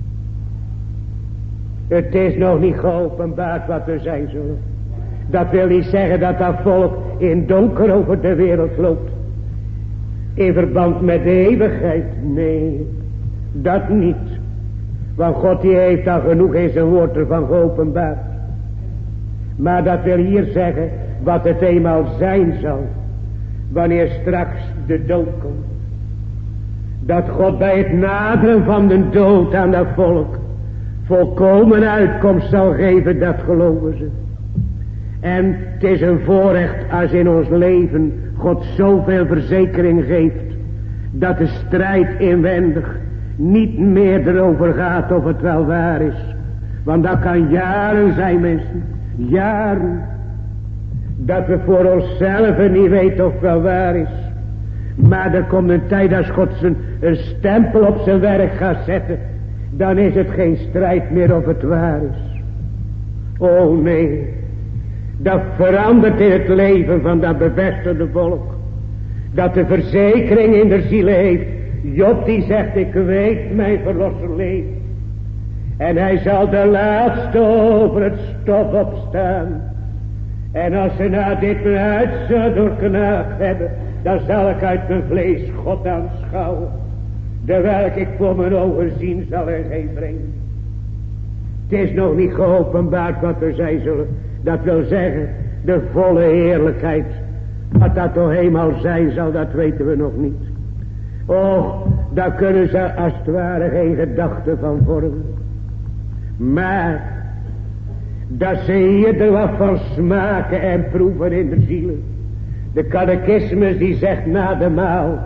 Het is nog niet geopenbaard wat we zijn zullen. Dat wil niet zeggen dat dat volk in donker over de wereld loopt. In verband met de eeuwigheid. Nee, dat niet. Want God die heeft al genoeg in zijn woord ervan geopenbaard. Maar dat wil hier zeggen wat het eenmaal zijn zal. Wanneer straks de dood komt. Dat God bij het naderen van de dood aan dat volk volkomen uitkomst zal geven, dat geloven ze. En het is een voorrecht als in ons leven God zoveel verzekering geeft, dat de strijd inwendig niet meer erover gaat of het wel waar is. Want dat kan jaren zijn, mensen, jaren, dat we voor onszelf niet weten of het wel waar is. Maar er komt een tijd als God zijn, een stempel op zijn werk gaat zetten, dan is het geen strijd meer of het waar is. Oh nee, dat verandert in het leven van dat bevestigde volk. Dat de verzekering in de zielen heeft. Job die zegt, ik weet mijn verlosser leeft. En hij zal de laatste over het stof opstaan. En als ze na dit mijn huid zo doorknaagd hebben, dan zal ik uit mijn vlees God aanschouwen. De welk ik voor mijn ogen zien zal er geen brengen. Het is nog niet geopenbaard wat we zijn zullen. Dat wil zeggen, de volle heerlijkheid. Wat dat toch eenmaal zijn zal, dat weten we nog niet. Och, daar kunnen ze als het ware geen gedachte van vormen. Maar, dat ze hier er wat van smaken en proeven in de zielen. De catechismus die zegt na de maal,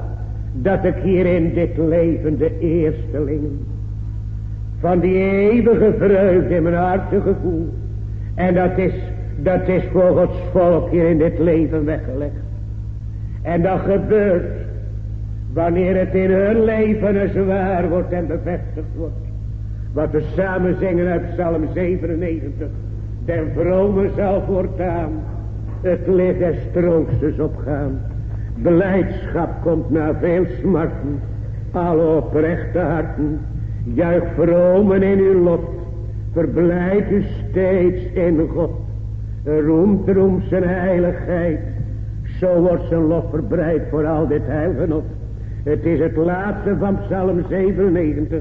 dat ik hier in dit leven de eerstelingen van die eeuwige vreugde in mijn hart gevoel. En dat is, dat is voor Gods volk hier in dit leven weggelegd. En dat gebeurt wanneer het in hun leven zwaar wordt en bevestigd wordt. Wat we samen zingen uit Psalm zevenennegentig. Den vrome zal voortaan het licht des troosters opgaan. Blijdschap komt na veel smarten, alle oprechte harten. Juich vromen in uw lot, verblijd u steeds in God. Roemt, roemt zijn heiligheid, zo wordt zijn lof verbreid voor al dit heilgenot. Het is het laatste van Psalm zevenennegentig.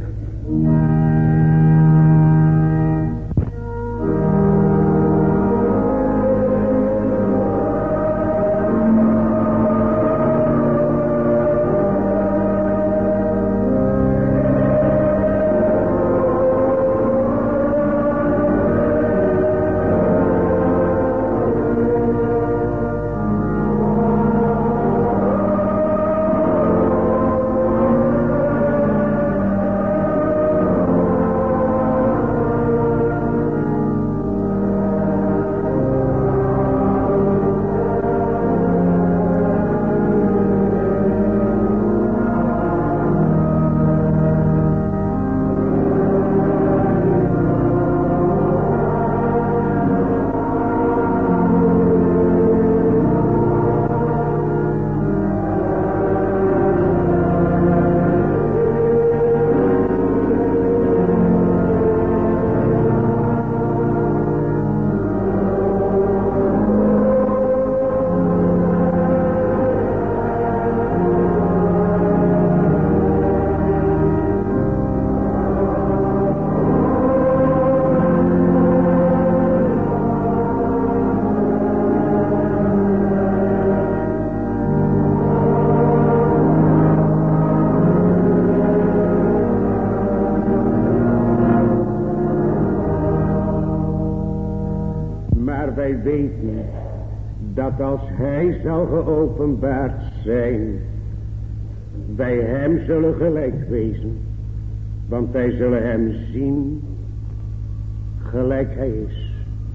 Wij weten dat als hij zal geopenbaard zijn, wij hem zullen gelijk wezen, want wij zullen hem zien gelijk hij is.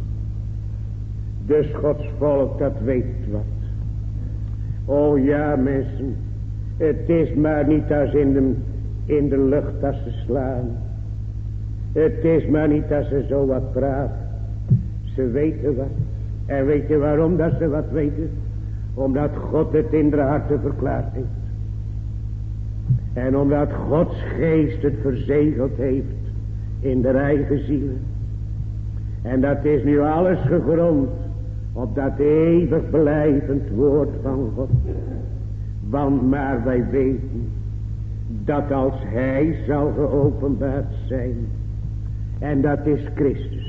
Dus Gods volk dat weet wat. O ja mensen, het is maar niet als in de, in de lucht als ze slaan. Het is maar niet als ze zo wat praten. Ze weten wat. En weet je waarom dat ze wat weten? Omdat God het in de harten verklaard heeft. En omdat Gods geest het verzegeld heeft in de eigen zielen. En dat is nu alles gegrond op dat eeuwig blijvend woord van God. Want maar wij weten dat als hij zal geopenbaard zijn, en dat is Christus.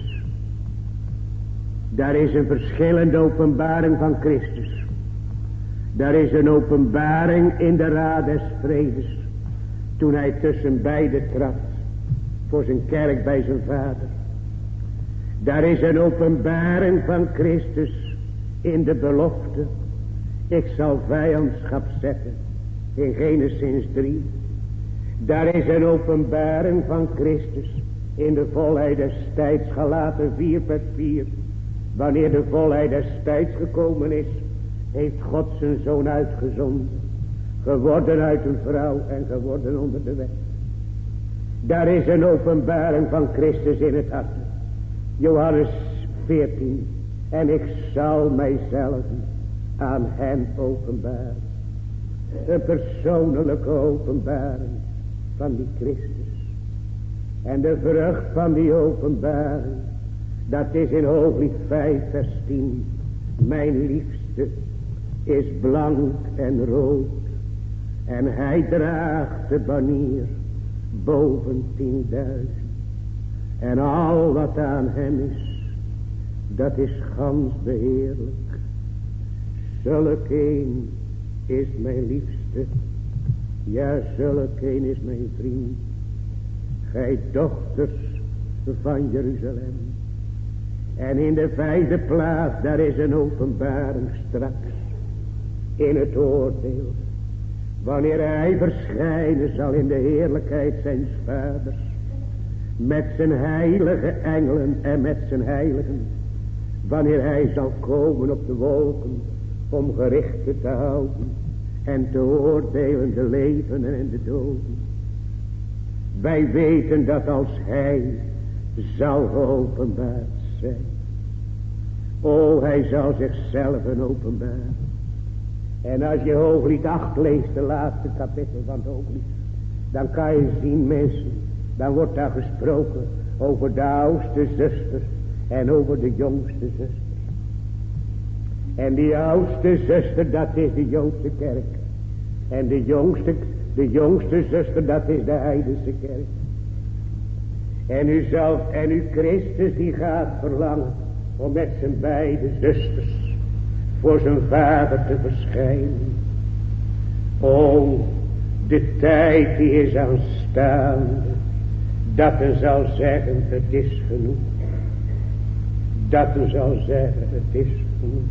Daar is een verschillende openbaring van Christus. Daar is een openbaring in de raad des vredes. Toen hij tussen beiden trad. Voor zijn kerk bij zijn vader. Daar is een openbaring van Christus in de belofte. Ik zal vijandschap zetten. In Genesis drie. Daar is een openbaring van Christus in de volheid des tijds. Galaten vier vers vier. Wanneer de volheid des tijds gekomen is, heeft God zijn zoon uitgezonden. Geworden uit een vrouw en geworden onder de wet. Daar is een openbaring van Christus in het hart. Johannes veertien. En ik zal mijzelf aan hem openbaren. Een persoonlijke openbaring van die Christus. En de vrucht van die openbaring, dat is in Hooglied vijf vers tien. Mijn liefste is blank en rood. En hij draagt de banier boven tienduizend. En al wat aan hem is, dat is gans beheerlijk. Zulk een is mijn liefste. Ja, zulk een is mijn vriend. Gij dochters van Jeruzalem. En in de vijfde plaats, daar is een openbaring straks. In het oordeel. wanneer hij verschijnen zal in de heerlijkheid zijn vaders, met zijn heilige engelen en met zijn heiligen, wanneer hij zal komen op de wolken om gerichten te houden en te oordelen de levenden en de doden. Wij weten dat als hij zal geopenbaard zijn, o, hij zal zichzelf openbaren. En als je Hooglied acht leest, de laatste kapitel van het Hooglied, dan kan je zien, mensen, dan wordt daar gesproken over de oudste zusters en over de jongste zusters. En die oudste zuster, dat is de Joodse kerk. En de jongste, de jongste zuster, dat is de heidense kerk. En u zelf en u Christus, die gaat verlangen om met zijn beide zusters voor zijn vader te verschijnen. O, de tijd die is aanstaande, dat er zal zeggen, het is genoeg. Dat er zal zeggen, het is genoeg.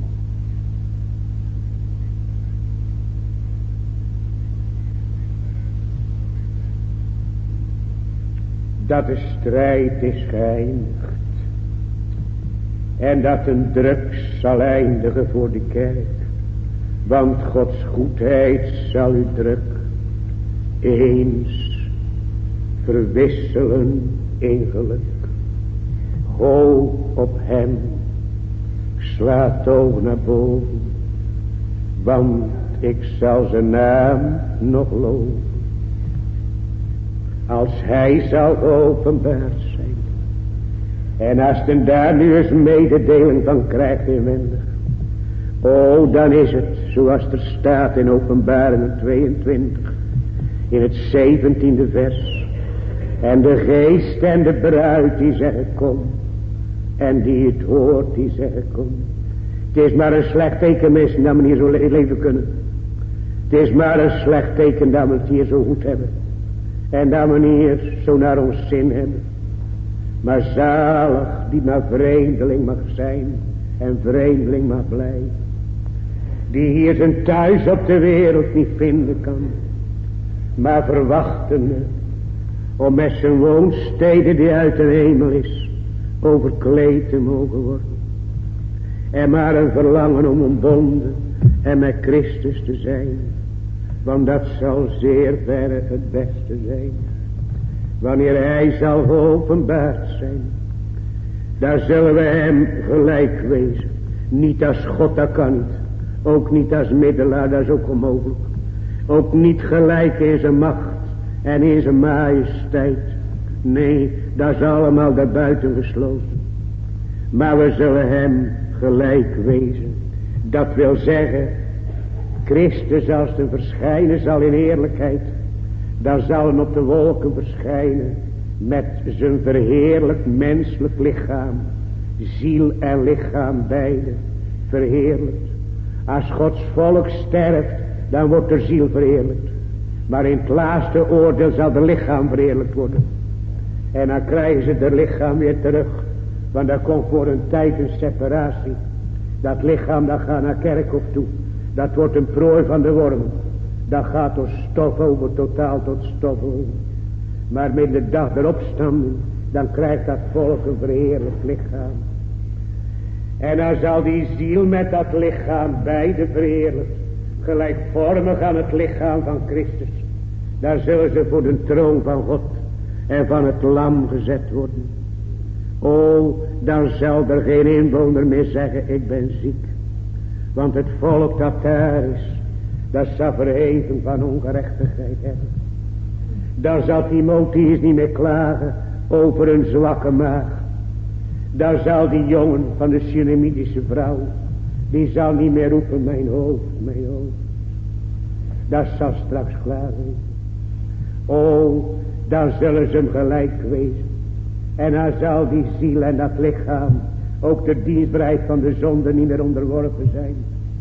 Dat de strijd is geëindigd. En dat een druk zal eindigen voor de kerk. Want Gods goedheid zal uw druk eens verwisselen in geluk. Hoop op hem, sla het oog naar boven, want ik zal zijn naam nog loven. Als hij zal geopenbaard zijn. En als men daar nu eens mededeling van krijgt inwendig. O, dan is het zoals er staat in Openbaringen tweeëntwintig. In het zeventiende vers. En de geest en de bruid die zeggen kom. En die het hoort die zeggen kom. Het is maar een slecht teken, mensen, dat we hier zo leven kunnen. Het is maar een slecht teken dat we het hier zo goed hebben. En dat we hier zo naar ons zin hebben. Maar zalig die maar vreemdeling mag zijn. En vreemdeling mag blijven. Die hier zijn thuis op de wereld niet vinden kan. Maar verwachtende. Om met zijn woonstede die uit de hemel is. Overkleed te mogen worden. En maar een verlangen om ontbonden. En met Christus te zijn. Want dat zal zeer verre het beste zijn. Wanneer hij zal geopenbaard zijn. Daar zullen we hem gelijk wezen. Niet als God, dat kan niet. Ook niet als middelaar, dat is ook onmogelijk. Ook niet gelijk in zijn macht en in zijn majesteit. Nee, dat is allemaal daarbuiten gesloten. Maar we zullen hem gelijk wezen. Dat wil zeggen, Christus als te verschijnen zal in heerlijkheid. Dan zal hij op de wolken verschijnen. Met zijn verheerlijk menselijk lichaam. Ziel en lichaam beide verheerlijkt. Als Gods volk sterft, dan wordt de ziel verheerlijkt. Maar in het laatste oordeel zal de lichaam verheerlijkt worden. En dan krijgen ze het lichaam weer terug. Want daar komt voor een tijd een separatie. Dat lichaam dat gaat naar kerkhof toe. Dat wordt een prooi van de worm. Dat gaat door stof over, totaal tot stof over. Maar met de dag der opstanding, dan krijgt dat volk een verheerlijkt lichaam. En dan zal die ziel met dat lichaam beide verheerlijkt. Gelijkvormig aan het lichaam van Christus. Daar zullen ze voor de troon van God en van het lam gezet worden. O, dan zal er geen inwoner meer zeggen, ik ben ziek. Want het volk dat daar is, dat zal verheven van ongerechtigheid hebben. Dan zal Timotheus niet meer klagen over een zwakke maag. Dan zal die jongen van de Sunamitische vrouw, die zal niet meer roepen, mijn hoofd, mijn hoofd. Dat zal straks klaar zijn. O, dan zullen ze hem gelijk wezen. En dan zal die ziel en dat lichaam ook de dienstbaarheid van de zonde niet meer onderworpen zijn.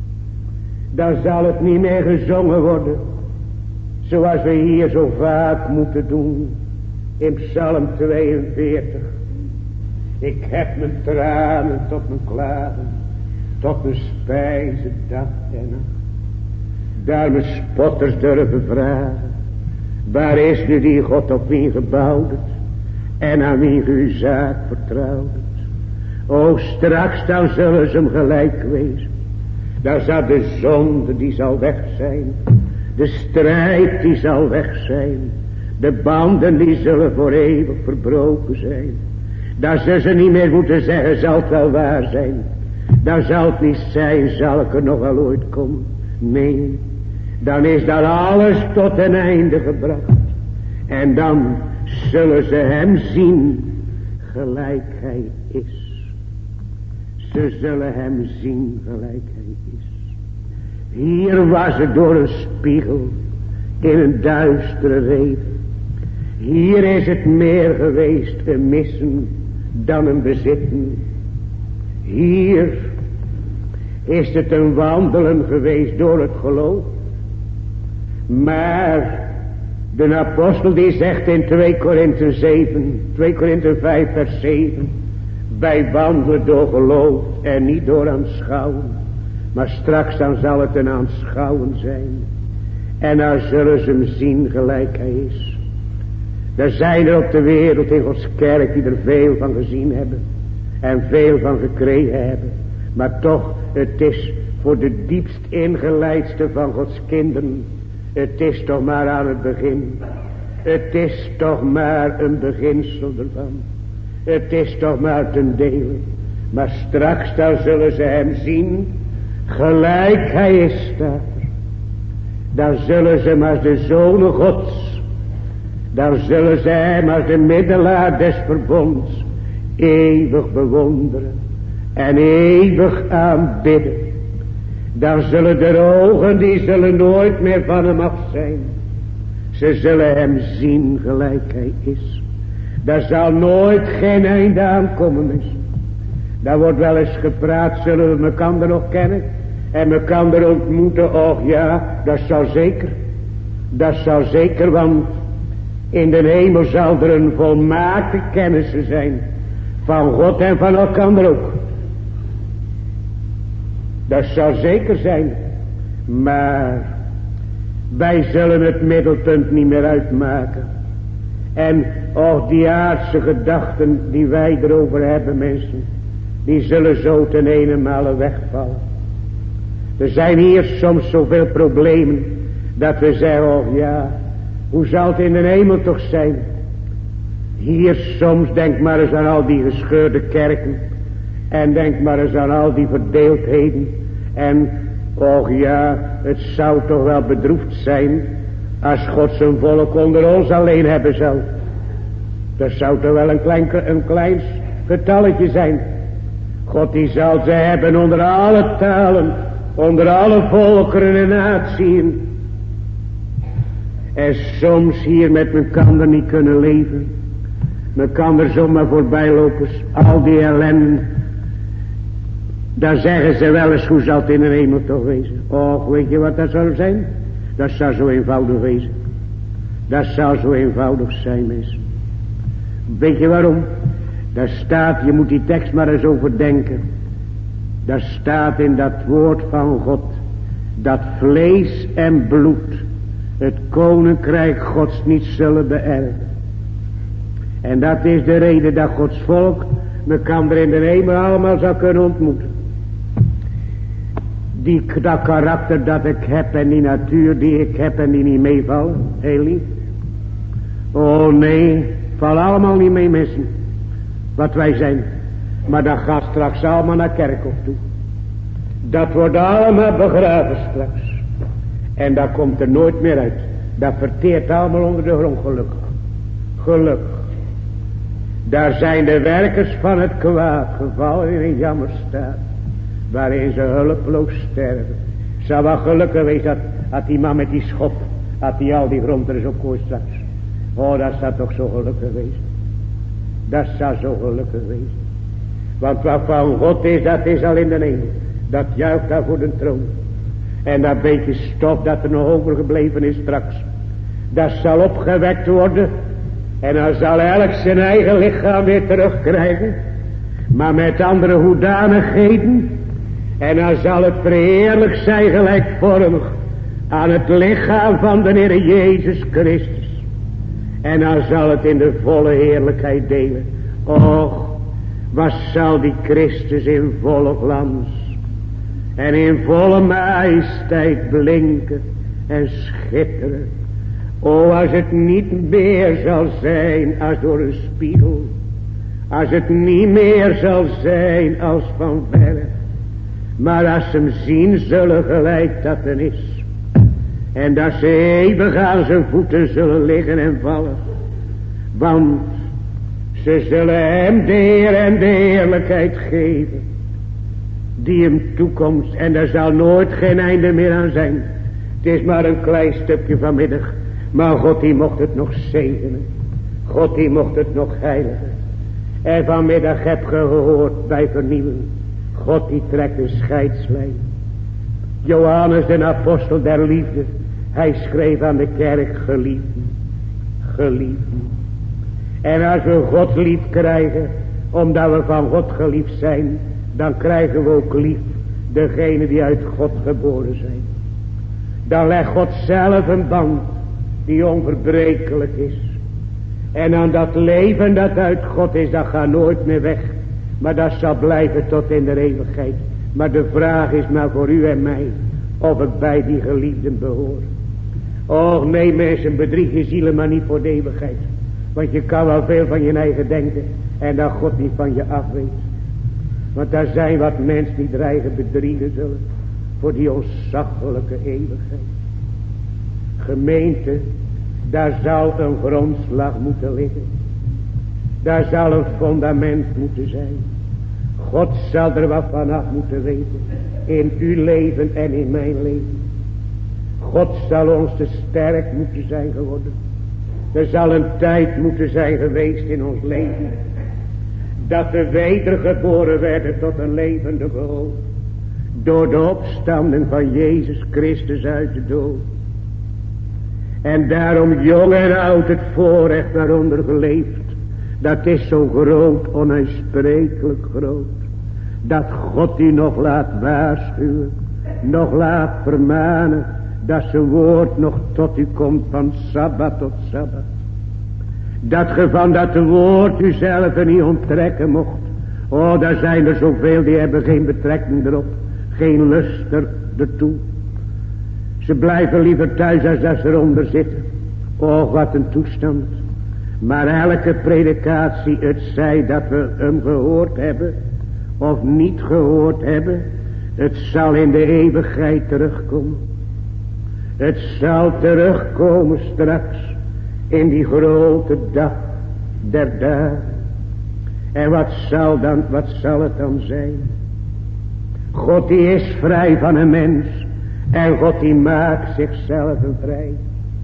Dan zal het niet meer gezongen worden. Zoals we hier zo vaak moeten doen. In Psalm tweeënveertig. Ik heb mijn tranen tot mijn klagen. Tot mijn spijzen dag en nacht. Daar mijn spotters durven vragen. Waar is nu die God op wie gebouwd het? En aan wie uw zaak vertrouwt het? O, straks dan zullen ze hem gelijk wezen. Dan zal de zonde die zal weg zijn. De strijd die zal weg zijn. De banden die zullen voor eeuwig verbroken zijn. Dan zullen ze niet meer moeten zeggen, zal het wel waar zijn. Dan zal het niet zijn, zal ik er nog wel ooit komen. Nee, dan is dat alles tot een einde gebracht. En dan zullen ze hem zien gelijk hij is. Ze zullen hem zien gelijk hij is. Hier was het door een spiegel in een duistere reven. Hier is het meer geweest een missen dan een bezitten. Hier is het een wandelen geweest door het geloof. Maar de apostel die zegt in twee Korinthe zeven, twee Korinthe vijf vers zeven. Wij wandelen door geloof en niet door aanschouwen. Maar straks dan zal het een aanschouwen zijn. En dan zullen ze hem zien gelijk hij is. Er zijn er op de wereld in Gods kerk die er veel van gezien hebben. En veel van gekregen hebben. Maar toch, het is voor de diepst ingeleidste van Gods kinderen. Het is toch maar aan het begin. Het is toch maar een beginsel ervan. Het is toch maar ten dele. Maar straks dan zullen ze hem zien. Gelijk hij is daar. Dan zullen ze hem als de zonen Gods. Dan zullen ze hem als de middelaar des verbonds. Eeuwig bewonderen. En eeuwig aanbidden. Dan zullen de ogen, die zullen nooit meer van hem af zijn. Ze zullen hem zien gelijk hij is. Daar zal nooit geen einde aankomen is. Daar wordt wel eens gepraat, zullen we elkaar nog kennen? En elkaar ontmoeten, och ja, dat zal zeker. Dat zal zeker, want in de hemel zal er een volmaakte kennis zijn. Van God en van elkaar ook. Dat zal zeker zijn. Maar wij zullen het middelpunt niet meer uitmaken. En och, die aardse gedachten die wij erover hebben, mensen, die zullen zo ten eenenmale wegvallen. Er zijn hier soms zoveel problemen, dat we zeggen, oh ja, hoe zal het in de hemel toch zijn? Hier soms, denk maar eens aan al die gescheurde kerken. En denk maar eens aan al die verdeeldheden. En, och ja, het zou toch wel bedroefd zijn, als God zijn volk onder ons alleen hebben zou. Dat zou toch wel een klein, een klein getalletje zijn. God die zal ze hebben onder alle talen, onder alle volkeren en natieën. En soms hier met mekander niet kunnen leven. Mekander zomaar voorbijlopers, al die ellende. Dan zeggen ze wel eens, hoe zal het in de hemel toch wezen? Och, weet je wat dat zou zijn? Dat zou zo eenvoudig wezen. Dat zou zo eenvoudig zijn, mensen. Weet je waarom? Daar staat, je moet die tekst maar eens overdenken. Daar staat in dat woord van God, dat vlees en bloed het koninkrijk Gods niet zullen beërven. En dat is de reden dat Gods volk elkaar in de hemel allemaal zou kunnen ontmoeten. Die, dat karakter dat ik heb en die natuur die ik heb en die niet meevallen, heel lief. Oh nee, val allemaal niet mee, mensen. Wat wij zijn. Maar dat gaat straks allemaal naar kerkhof toe. Dat wordt allemaal begraven straks. En dat komt er nooit meer uit. Dat verteert allemaal onder de grond, gelukkig. Gelukkig. Daar zijn de werkers van het kwaad gevallen in een jammerstaat. Waarin ze hulpeloos sterven. Zou wel gelukkig wezen dat, dat die man met die schop, dat die al die grond er is opgooid straks. Oh, dat zou toch zo gelukkig wezen. Dat zou zo gelukkig wezen. Want wat van God is, dat is al in de hemel. Dat juicht daar voor de troon. En dat beetje stof dat er nog overgebleven is straks. Dat zal opgewekt worden. En dan zal elk zijn eigen lichaam weer terugkrijgen. Maar met andere hoedanigheden. En dan zal het verheerlijk zijn gelijkvormig aan het lichaam van de Heer Jezus Christus. En dan zal het in de volle heerlijkheid delen. Och, wat zal die Christus in volle glans en in volle majesteit blinken en schitteren. O, als het niet meer zal zijn als door een spiegel. Als het niet meer zal zijn als van verre. Maar als ze hem zien zullen gelijk dat er is. En dat ze eeuwig aan zijn voeten zullen liggen en vallen. Want ze zullen hem de eer en de heerlijkheid geven. Die hem toekomst. En daar zal nooit geen einde meer aan zijn. Het is maar een klein stukje vanmiddag. Maar God die mocht het nog zegenen. God die mocht het nog heiligen. En vanmiddag heb je gehoord bij vernieuwing. God die trekt een scheidslijn. Johannes de apostel der liefde. Hij schreef aan de kerk geliefden. Geliefden. En als we God lief krijgen. Omdat we van God geliefd zijn. Dan krijgen we ook lief. Degene die uit God geboren zijn. Dan legt God zelf een band. Die onverbrekelijk is. En aan dat leven dat uit God is. Dat gaat nooit meer weg. Maar dat zal blijven tot in de eeuwigheid. Maar de vraag is maar voor u en mij. Of ik bij die geliefden behoor. Och nee mensen, bedrieg je zielen maar niet voor de eeuwigheid. Want je kan wel veel van je eigen denken. En dat God niet van je afweet. Want daar zijn wat mensen die dreigen bedriegen zullen. Voor die ontzaglijke eeuwigheid. Gemeente, daar zal een grondslag moeten liggen. Daar zal een fundament moeten zijn. God zal er wat vanaf moeten weten. In uw leven en in mijn leven. God zal ons te sterk moeten zijn geworden. Er zal een tijd moeten zijn geweest in ons leven. Dat we wedergeboren werden tot een levendige hoop. Door de opstanding van Jezus Christus uit de dood. En daarom jong en oud het voorrecht waaronder geleefd. Dat is zo groot, onuitsprekelijk groot. Dat God u nog laat waarschuwen. Nog laat vermanen. Dat zijn woord nog tot u komt van Sabbat tot Sabbat. Dat ge van dat woord u zelf niet onttrekken mocht. Oh, daar zijn er zoveel die hebben geen betrekking erop. Geen lust er, ertoe. Ze blijven liever thuis als dat ze eronder zitten. Oh, wat een toestand. Maar elke predikatie, het zij dat we hem gehoord hebben. Of niet gehoord hebben. Het zal in de eeuwigheid terugkomen. Het zal terugkomen straks. In die grote dag der dagen. En wat zal, dan, wat zal het dan zijn? God die is vrij van een mens. En God die maakt zichzelf vrij.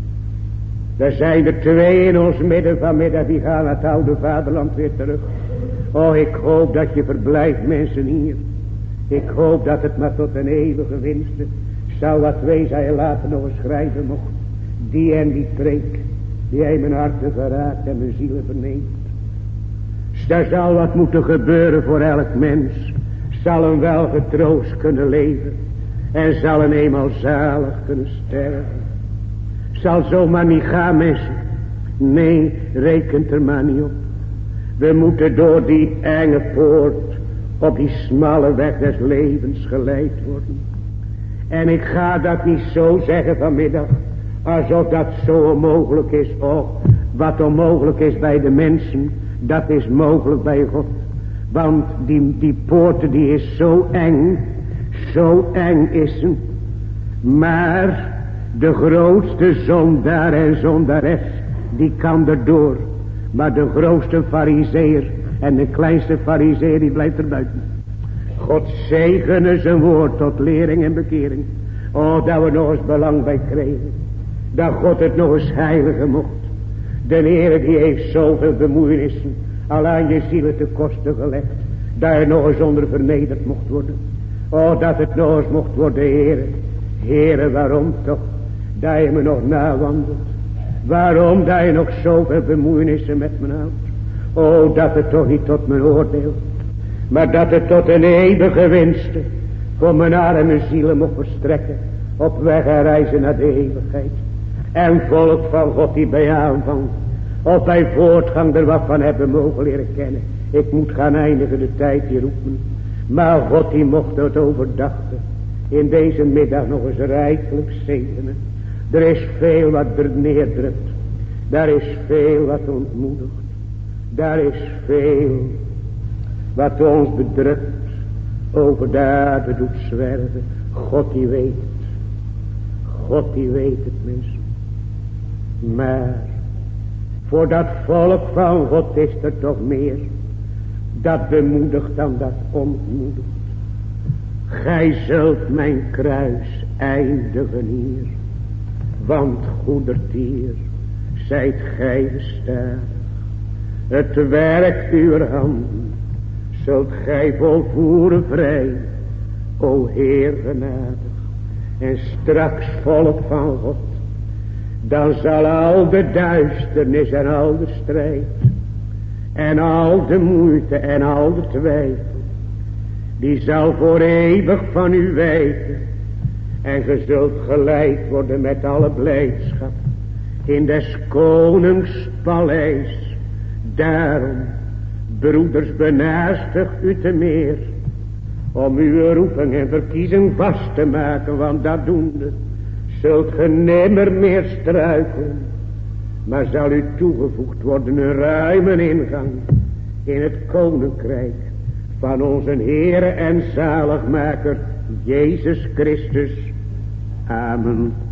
Er zijn er twee in ons midden vanmiddag. Die gaan naar het oude vaderland weer terug. Oh, ik hoop dat je verblijft mensen hier. Ik hoop dat het maar tot een eeuwige winste zou wat wezen hij later nog eens schrijven mocht. Die en die preek. Die hij mijn harten verraakt en mijn zielen verneemt. Daar zal wat moeten gebeuren voor elk mens. Zal een wel getroost kunnen leven. En zal een eenmaal zalig kunnen sterven. Zal zomaar niet gaan mensen. Nee, rekent er maar niet op. We moeten door die enge poort. Op die smalle weg des levens geleid worden. En ik ga dat niet zo zeggen vanmiddag. Alsof dat zo onmogelijk is. Oh, wat onmogelijk is bij de mensen. Dat is mogelijk bij God. Want die, die poorten die is zo eng. Zo eng is ze. Maar de grootste zondaar en zondares. Die kan erdoor. Maar de grootste farizeer. En de kleinste farizeer die blijft er buiten. God zegene zijn woord tot lering en bekering. Oh, dat we nog eens belang bij kregen. Dat God het nog eens heiligen mocht. De Heer die heeft zoveel bemoeienissen al aan je zielen te kosten gelegd. Dat je nog eens onder vernederd mocht worden. Oh, dat het nog eens mocht worden, Heer. Heer, waarom toch? Dat je me nog nawandelt. Waarom dat je nog zoveel bemoeienissen met me houdt. Oh, dat het toch niet tot mijn oordeel. Maar dat het tot een eeuwige winste voor mijn arme zielen mocht verstrekken. op weg en reizen naar de eeuwigheid. En volk van God die bij aanvang, of bij voortgang er wat van hebben mogen leren kennen. Ik moet gaan eindigen de tijd die roepen. Maar God die mocht het overdachten. In deze middag nog eens rijkelijk zegenen. Er is veel wat er neerdrukt. Daar is veel wat ontmoedigt. Daar is veel wat ons bedrukt. Over de aarde doet zwerven. God die weet het. God die weet het, mensen. Maar voor dat volk van God is er toch meer. Dat bemoedigt dan dat ontmoedigt. Gij zult mijn kruis eindigen hier. Want goedertier zijt gij gestadig. Het werk uw handen zult gij volvoeren vrij. O Heer genadig. En straks volk van God. Dan zal al de duisternis en al de strijd. En al de moeite en al de twijfel. Die zal voor eeuwig van u wijken. En ge zult geleid worden met alle blijdschap. In des konings paleis. Daarom, broeders, benaastig u te meer. Om uw roeping en verkiezing vast te maken. Want dat doende zult ge nimmer meer struikelen. Maar zal u toegevoegd worden een ruime ingang. In het koninkrijk van onze Heere en zaligmaker Jezus Christus. Amen.